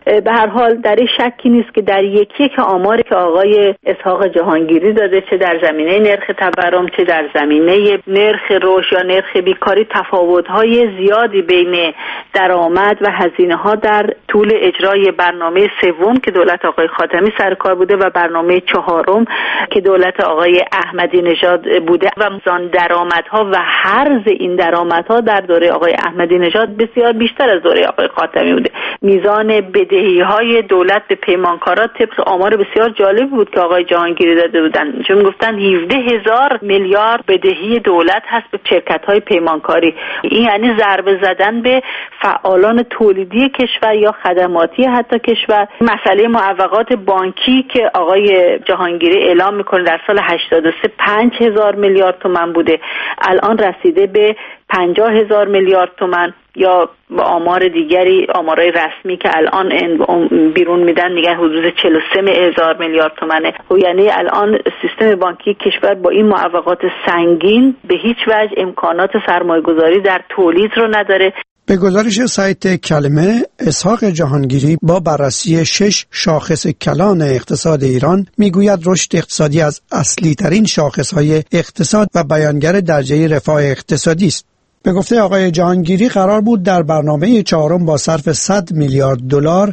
به هر حال در این شکی نیست که در یکی که آماری که آقای اسحاق جهانگیری داده، چه در زمینه نرخ تورم چه در زمینه نرخ رشد یا نرخ بیکاری، تفاوت‌های زیادی بین درآمد و هزینه‌ها در طول اجرای برنامه سوم که دولت آقای خاتمی سر کار بوده و برنامه چهارم که دولت آقای احمدی نژاد بوده و میزان درآمدها و حرز این درآمدها در دوره آقای احمدی نژاد بسیار بیشتر از دوره آقای خاتمی بوده. میزان بدهی‌های دولت به پیمانکارا طبق آمار بسیار جالب بود که آقای جهانگیری داده بودن، چون گفتن 17,000 میلیارد بدهی دولت هست به شرکت‌های پیمانکاری. این یعنی ضربه زدن به فعالان تولیدی کشور یا خدماتی حتی کشور. مسئله معوقات بانکی که آقای جهانگیری اعلام میکنه در سال 83 5,000 میلیارد تومان بوده، الان رسیده به 50,000 میلیارد تومان، یا با آمار دیگری، آمارای رسمی که الان بیرون میدن میگن حدود 43,000 میلیارد تومانه. یعنی الان سیستم بانکی کشور با این معوقات سنگین به هیچ وجه امکانات سرمایه‌گذاری در تولید رو نداره. به گزارش سایت کلمه، اسحاق جهانگیری با بررسی 6 شاخص کلان اقتصاد ایران میگوید رشد اقتصادی از اصلی ترین شاخص‌های اقتصاد و بیانگر درجه رفاه اقتصادی است. به گفته آقای جهانگیری قرار بود در برنامه چهارم با صرف 100 میلیارد دلار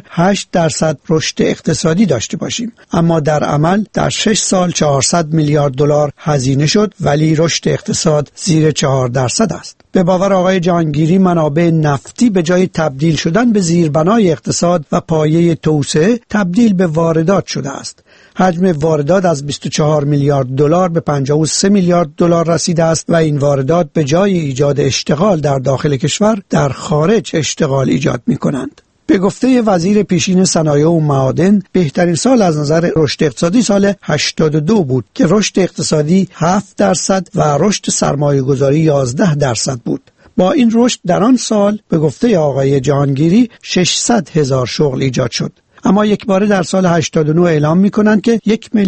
8% رشد اقتصادی داشته باشیم، اما در عمل در 6 سال 400 میلیارد دلار هزینه شد ولی رشد اقتصاد زیر 4% است. به باور آقای جهانگیری منابع نفتی به جای تبدیل شدن به زیربنای اقتصاد و پایه توسعه تبدیل به واردات شده است. حجم واردات از 24 میلیارد دلار به 53 میلیارد دلار رسیده است و این واردات به جای ایجاد اشتغال در داخل کشور در خارج اشتغال ایجاد می کنند. به گفته وزیر پیشین صنایع و معادن، بهترین سال از نظر رشد اقتصادی سال 82 بود که رشد اقتصادی 7% و رشد سرمایه‌گذاری 11% بود. با این رشد در آن سال به گفته آقای جهانگیری 600,000 شغل ایجاد شد. اما یک باره در سال 89 اعلام می‌کنند که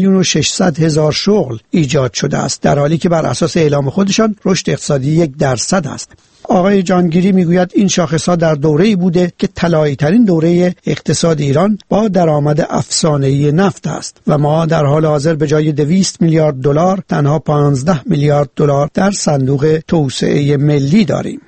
1,600,000 شغل ایجاد شده است، در حالی که بر اساس اعلام خودشان رشد اقتصادی 1% است. آقای جهانگیری میگوید این شاخص‌ها در دوره‌ای بوده که طلایی‌ترین دوره اقتصاد ایران با درآمد افسانه‌ای نفت است و ما در حال حاضر به جای 200 میلیارد دلار تنها 15 میلیارد دلار در صندوق توسعه ملی داریم.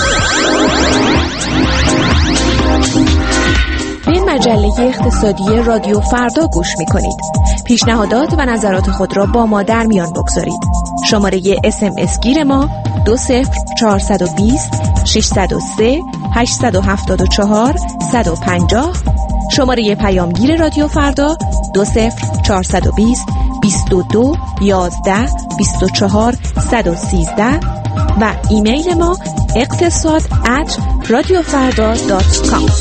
به مجله اقتصادی رادیو فردا گوش می‌کنید. پیشنهادات و نظرات خود را با ما در میان بگذارید. شماره SMS گیر ما 20420 603 874 150. شماره پیامگیر رادیو فردا 20420 22 11 24 113 و ایمیل ما اقتصاد@radiofarda.com.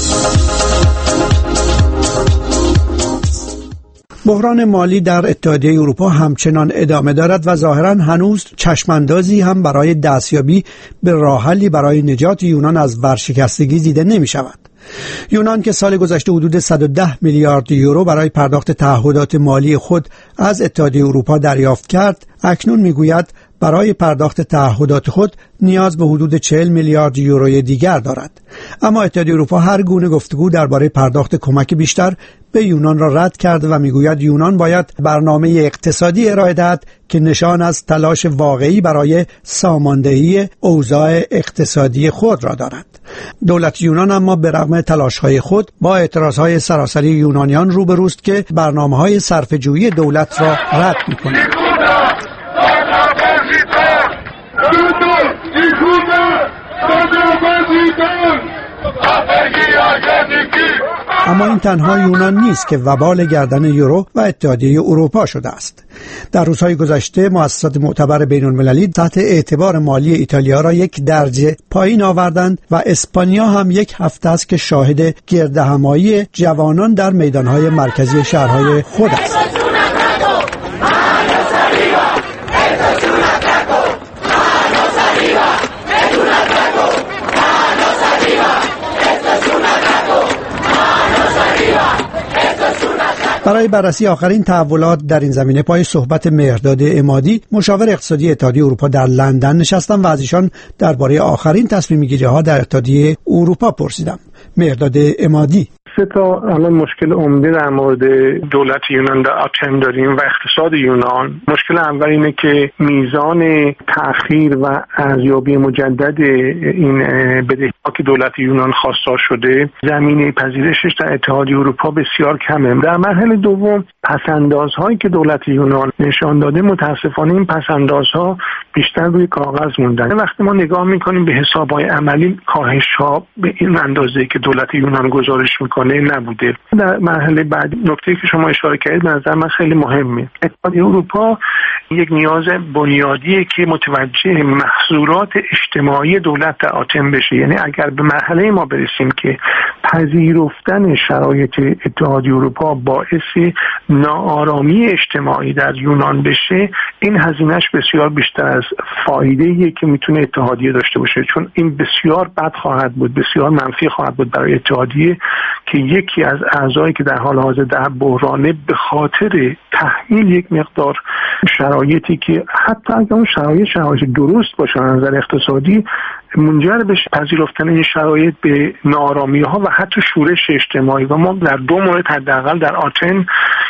بحران مالی در اتحادیه اروپا همچنان ادامه دارد و ظاهراً هنوز چشماندازی هم برای دستیابی به راه حلی برای نجات یونان از ورشکستگی دیده نمی شود. یونان که سال گذشته حدود 110 میلیارد یورو برای پرداخت تعهدات مالی خود از اتحادیه اروپا دریافت کرد، اکنون میگوید برای پرداخت تعهدات خود نیاز به حدود 40 میلیارد یورو دیگر دارد. اما اتحادیه اروپا هر گونه گفتگو درباره پرداخت کمک بیشتر به یونان را رد کرد و میگوید یونان باید برنامه اقتصادی ارائه دهد که نشان از تلاش واقعی برای ساماندهی اوضاع اقتصادی خود را دارد. دولت یونان اما به رغم تلاش‌های خود با اعتراضهای سراسری یونانیان روبروست که برنامه‌های صرفه‌جویی دولت را رد می‌کند. اما این تنها یونان نیست که وبال گردن یورو و اتحادیه اروپا شده است. در روزهای گذشته مؤسسات معتبر بین‌المللی تحت اعتبار مالی ایتالیا را 1 درجه پایین آوردند و اسپانیا هم 1 هفته است که شاهد گردهمایی جوانان در میدانهای مرکزی شهرهای خود است. برای بررسی آخرین تحولات در این زمینه پای صحبت مهرداد عمادی، مشاور اقتصادی اتحادیه اروپا در لندن نشستم و از ایشان درباره آخرین تصمیم‌گیری‌ها در اتحادیه اروپا پرسیدم. مهرداد عمادی: سه تا الان مشکل عمده در مورد دولت یونان در آتن داریم و اقتصاد یونان. مشکل اول اینه که میزان تأخیر و ارزیابی مجدد این بدهی‌ها که دولت یونان خواستار شده، زمینه پذیرشش در اتحادیه اروپا بسیار کمه. در مرحله دوم پس‌اندازهایی که دولت یونان نشان داده، متاسفانه این پس‌اندازها بیشتر روی کاغذ موندن. وقتی ما نگاه میکنیم به حساب‌های عملی، کاهش‌ها به این اندازه که دولت یونان گزارش میکنه نبوده. در مرحله بعد نکته‌ای که شما اشاره کردید به نظر من خیلی مهمه. اتحادیه اروپا یک نیاز بنیادیه که متوجه محصولات اجتماعی دولت در آتن بشه. یعنی اگر به مرحله ما برسیم که پذیرفتن شرایط اتحادیه اروپا باعث ناآرامی اجتماعی در یونان بشه، این هزینه‌اش بسیار بیشتر از فایده‌ایه که میتونه اتحادیه داشته باشه، چون این بسیار بد خواهد بود، بسیار منفی خواهد بود برای اتحادیه که یکی از اعضایی که در حال حاضر در بحرانه به خاطر تحمیل یک مقدار شرایطی که حتی اگر اون شرایط درست باشه از نظر اقتصادی، منجر به پذیرفتن این شرایط به ناآرامی‌ها و حتی شورش اجتماعی. و ما در دو مورد حداقل در آتن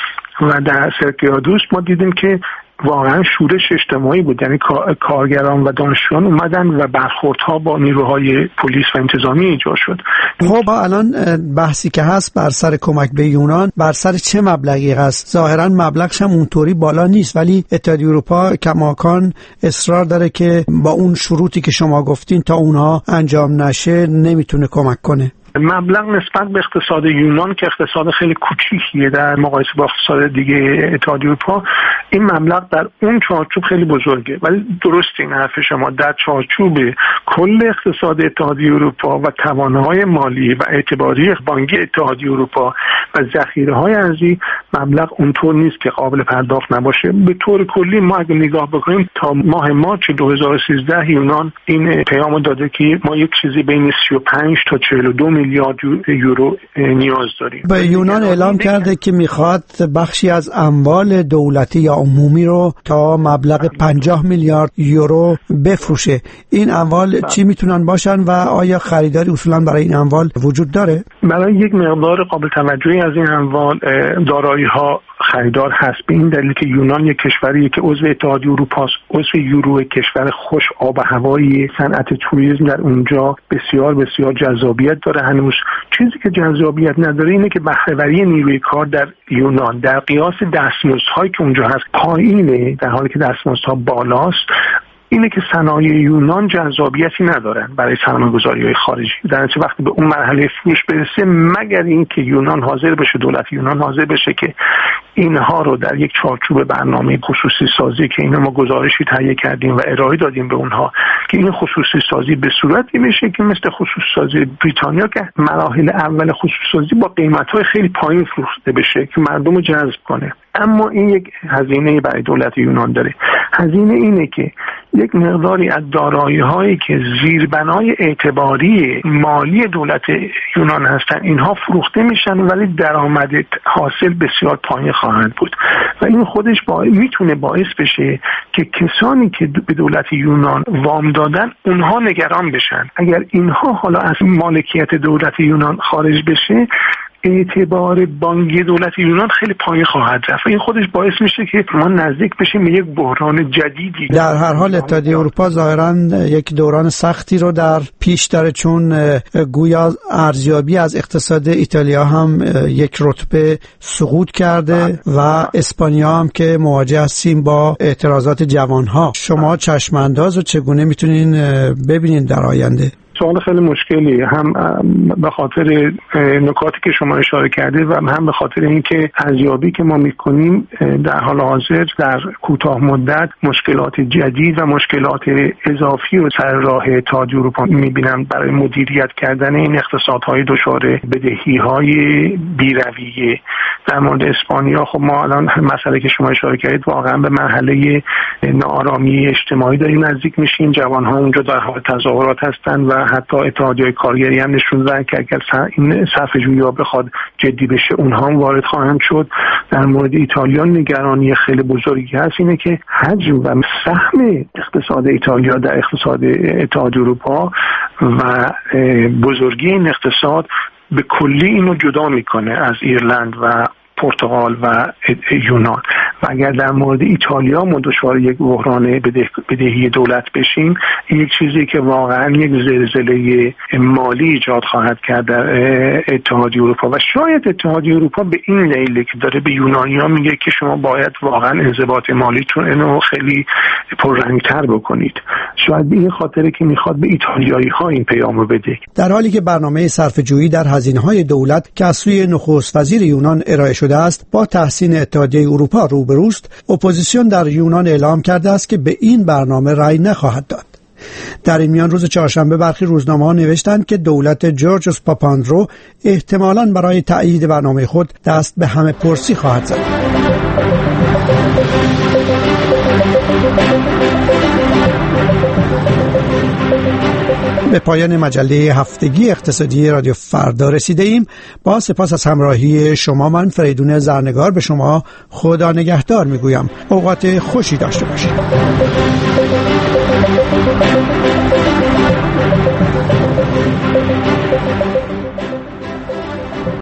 و در سرکیادوس ما دیدیم که واقعا شورش اجتماعی بود. یعنی کارگران و دانشجویان اومدن و برخوردها با نیروهای پلیس و انتظامی ایجاد شد. خب الان بحثی که هست بر سر کمک به یونان بر سر چه مبلغی هست؟ ظاهرا مبلغش هم اونطوری بالا نیست، ولی اتحادیه اروپا کماکان اصرار داره که با اون شروطی که شما گفتین تا اونها انجام نشه نمیتونه کمک کنه. مبلغ نسبت به اقتصاد یونان که اقتصاد خیلی کوچیکیه در مقایسه با اقتصاد دیگه اتحادیه اروپا، این مبلغ در اون چارچوب خیلی بزرگه. ولی درست این حرف شما، در چارچوب کل اقتصاد اتحادیه اروپا و توانایی مالی و اعتباری بانکی اتحادیه اروپا و ذخیره‌های ارزی، مبلغ اونطور نیست که قابل پرداخت نباشه. به طور کلی ما اگه نگاه بکنیم تا ماه مارس 2013 یونان این پیام داده که ما یک چیزی بین 35 تا 42 میلیارد یورو نیاز داریم. به یونان اعلام کرده که میخواد بخشی از اموال دولتی یا عمومی رو تا مبلغ 50 میلیارد یورو بفروشه. این اموال چی میتونن باشن و آیا خریداری اصولا برای این اموال وجود داره؟ برای یک مقدار قابل توجهی از این اموال دارایی‌ها خریدار هست، به این دلیل که یونان یک کشوریه که عضو اتحادیه اروپا است، عضو یورو، کشور خوش آب و هوایی، صنعت توریسم در اونجا بسیار بسیار جذابیت داره. هنوز چیزی که جذابیت نداره اینه که بهره‌وری نیروی کار در یونان در قیاس دستمزدهایی که اونجا هست پایینه، در حالی که دستمزدها بالاست. اینه که صنایع یونان جذابیتی ندارن برای سرمایه‌گذاری‌های خارجی. در نتیجه وقتی به اون مرحله فروش برسه، مگر اینکه یونان حاضر بشه، دولت یونان حاضر بشه که اینها رو در یک چارچوب برنامه خصوصی سازی که اینا ما گزارشی تهیه کردیم و ارائه دادیم به اونها که این خصوصی سازی به صورتی بشه که مثل خصوصی سازی بریتانیا که مراحل اول خصوصی سازی با قیمت‌های خیلی پایین فروخته بشه که مردم رو جذب کنه. اما این یک هزینه برای دولت یونان داره. هزینه اینه که یک مقداری از دارایی‌هایی که زیربنای اعتباری مالی دولت یونان هستن، اینها فروخته میشن ولی درآمد حاصل بسیار پایین خواهد بود و این خودش میتونه باعث بشه که کسانی که به دولت یونان وام دادن اونها نگران بشن. اگر اینها حالا از مالکیت دولت یونان خارج بشه، اعتبار بانکی دولت یونان خیلی پایین خواهد رفت. این خودش باعث میشه که ما نزدیک بشیم به یک بحران جدیدی. در هر حال اتحادیه اروپا ظاهراً یک دوران سختی رو در پیش داره، چون گویا ارزیابی از اقتصاد ایتالیا هم یک رتبه سقوط کرده و اسپانیا هم که مواجه هستیم با اعتراضات جوانها. شما چشمانداز و چگونه میتونین ببینین در آینده؟ سوال خیلی مشکلی، هم به خاطر نکاتی که شما اشاره کرده و هم به خاطر اینکه ارزیابی که ما میکنیم در حال حاضر در کوتاه مدت مشکلات جدید و مشکلات اضافی رو سر راه اتحادیه اروپا میبینم برای مدیریت کردن این اقتصادهای دچار بدهی‌های بی‌رویه. در مورد اسپانیا خب ما الان مسئله که شما اشاره کردید واقعا به مرحله ناآرامی اجتماعی داریم نزدیک میشیم. جوان‌ها اونجا در حال تظاهرات هستند و حتی اتحادیه کارگری هم نشون دادن که اگر این صرفه‌جویی‌ها بخواد جدی بشه اونها هم وارد خواهند شد. در مورد ایتالیا نگرانی خیلی بزرگی هست، اینه که حجم و سهم اقتصاد ایتالیا در اقتصاد اتحادیه اروپا و بزرگی این اقتصاد به کلی اینو جدا میکنه از ایرلند و پرتغال و یونان. و اگر در مورد ایتالیا ما دچار یک بحران بدهی دولت بشیم، این یک چیزی که واقعا یک زلزله مالی ایجاد خواهد کرد در اتحادیه اروپا. و شاید اتحادیه اروپا به این دلیل که داره به یونانی‌ها میگه که شما باید واقعا انضباط مالیتون اینو خیلی پررنگ‌تر بکنید، شاید به این خاطره که میخواد به ایتالیایی‌ها این پیام رو بده. در حالی که برنامه صرفه‌جویی در هزینه‌های دولت که از سوی نخست وزیر یونان ارائه شده است با تحسین اتحادیه اروپا روبروست، اپوزیسیون در یونان اعلام کرده است که به این برنامه رأی نخواهد داد. در این میان روز چهارشنبه برخی روزنامه‌ها نوشتند که دولت جورجوس پاپاندرو احتمالاً برای تأیید برنامه خود دست به همه پرسی خواهد زد. به پایان مجله هفتگی اقتصادی رادیو فردا رسیده ایم. با سپاس از همراهی شما، من فریدون زرنگار به شما خدا نگهدار میگویم. اوقات خوشی داشته باشید.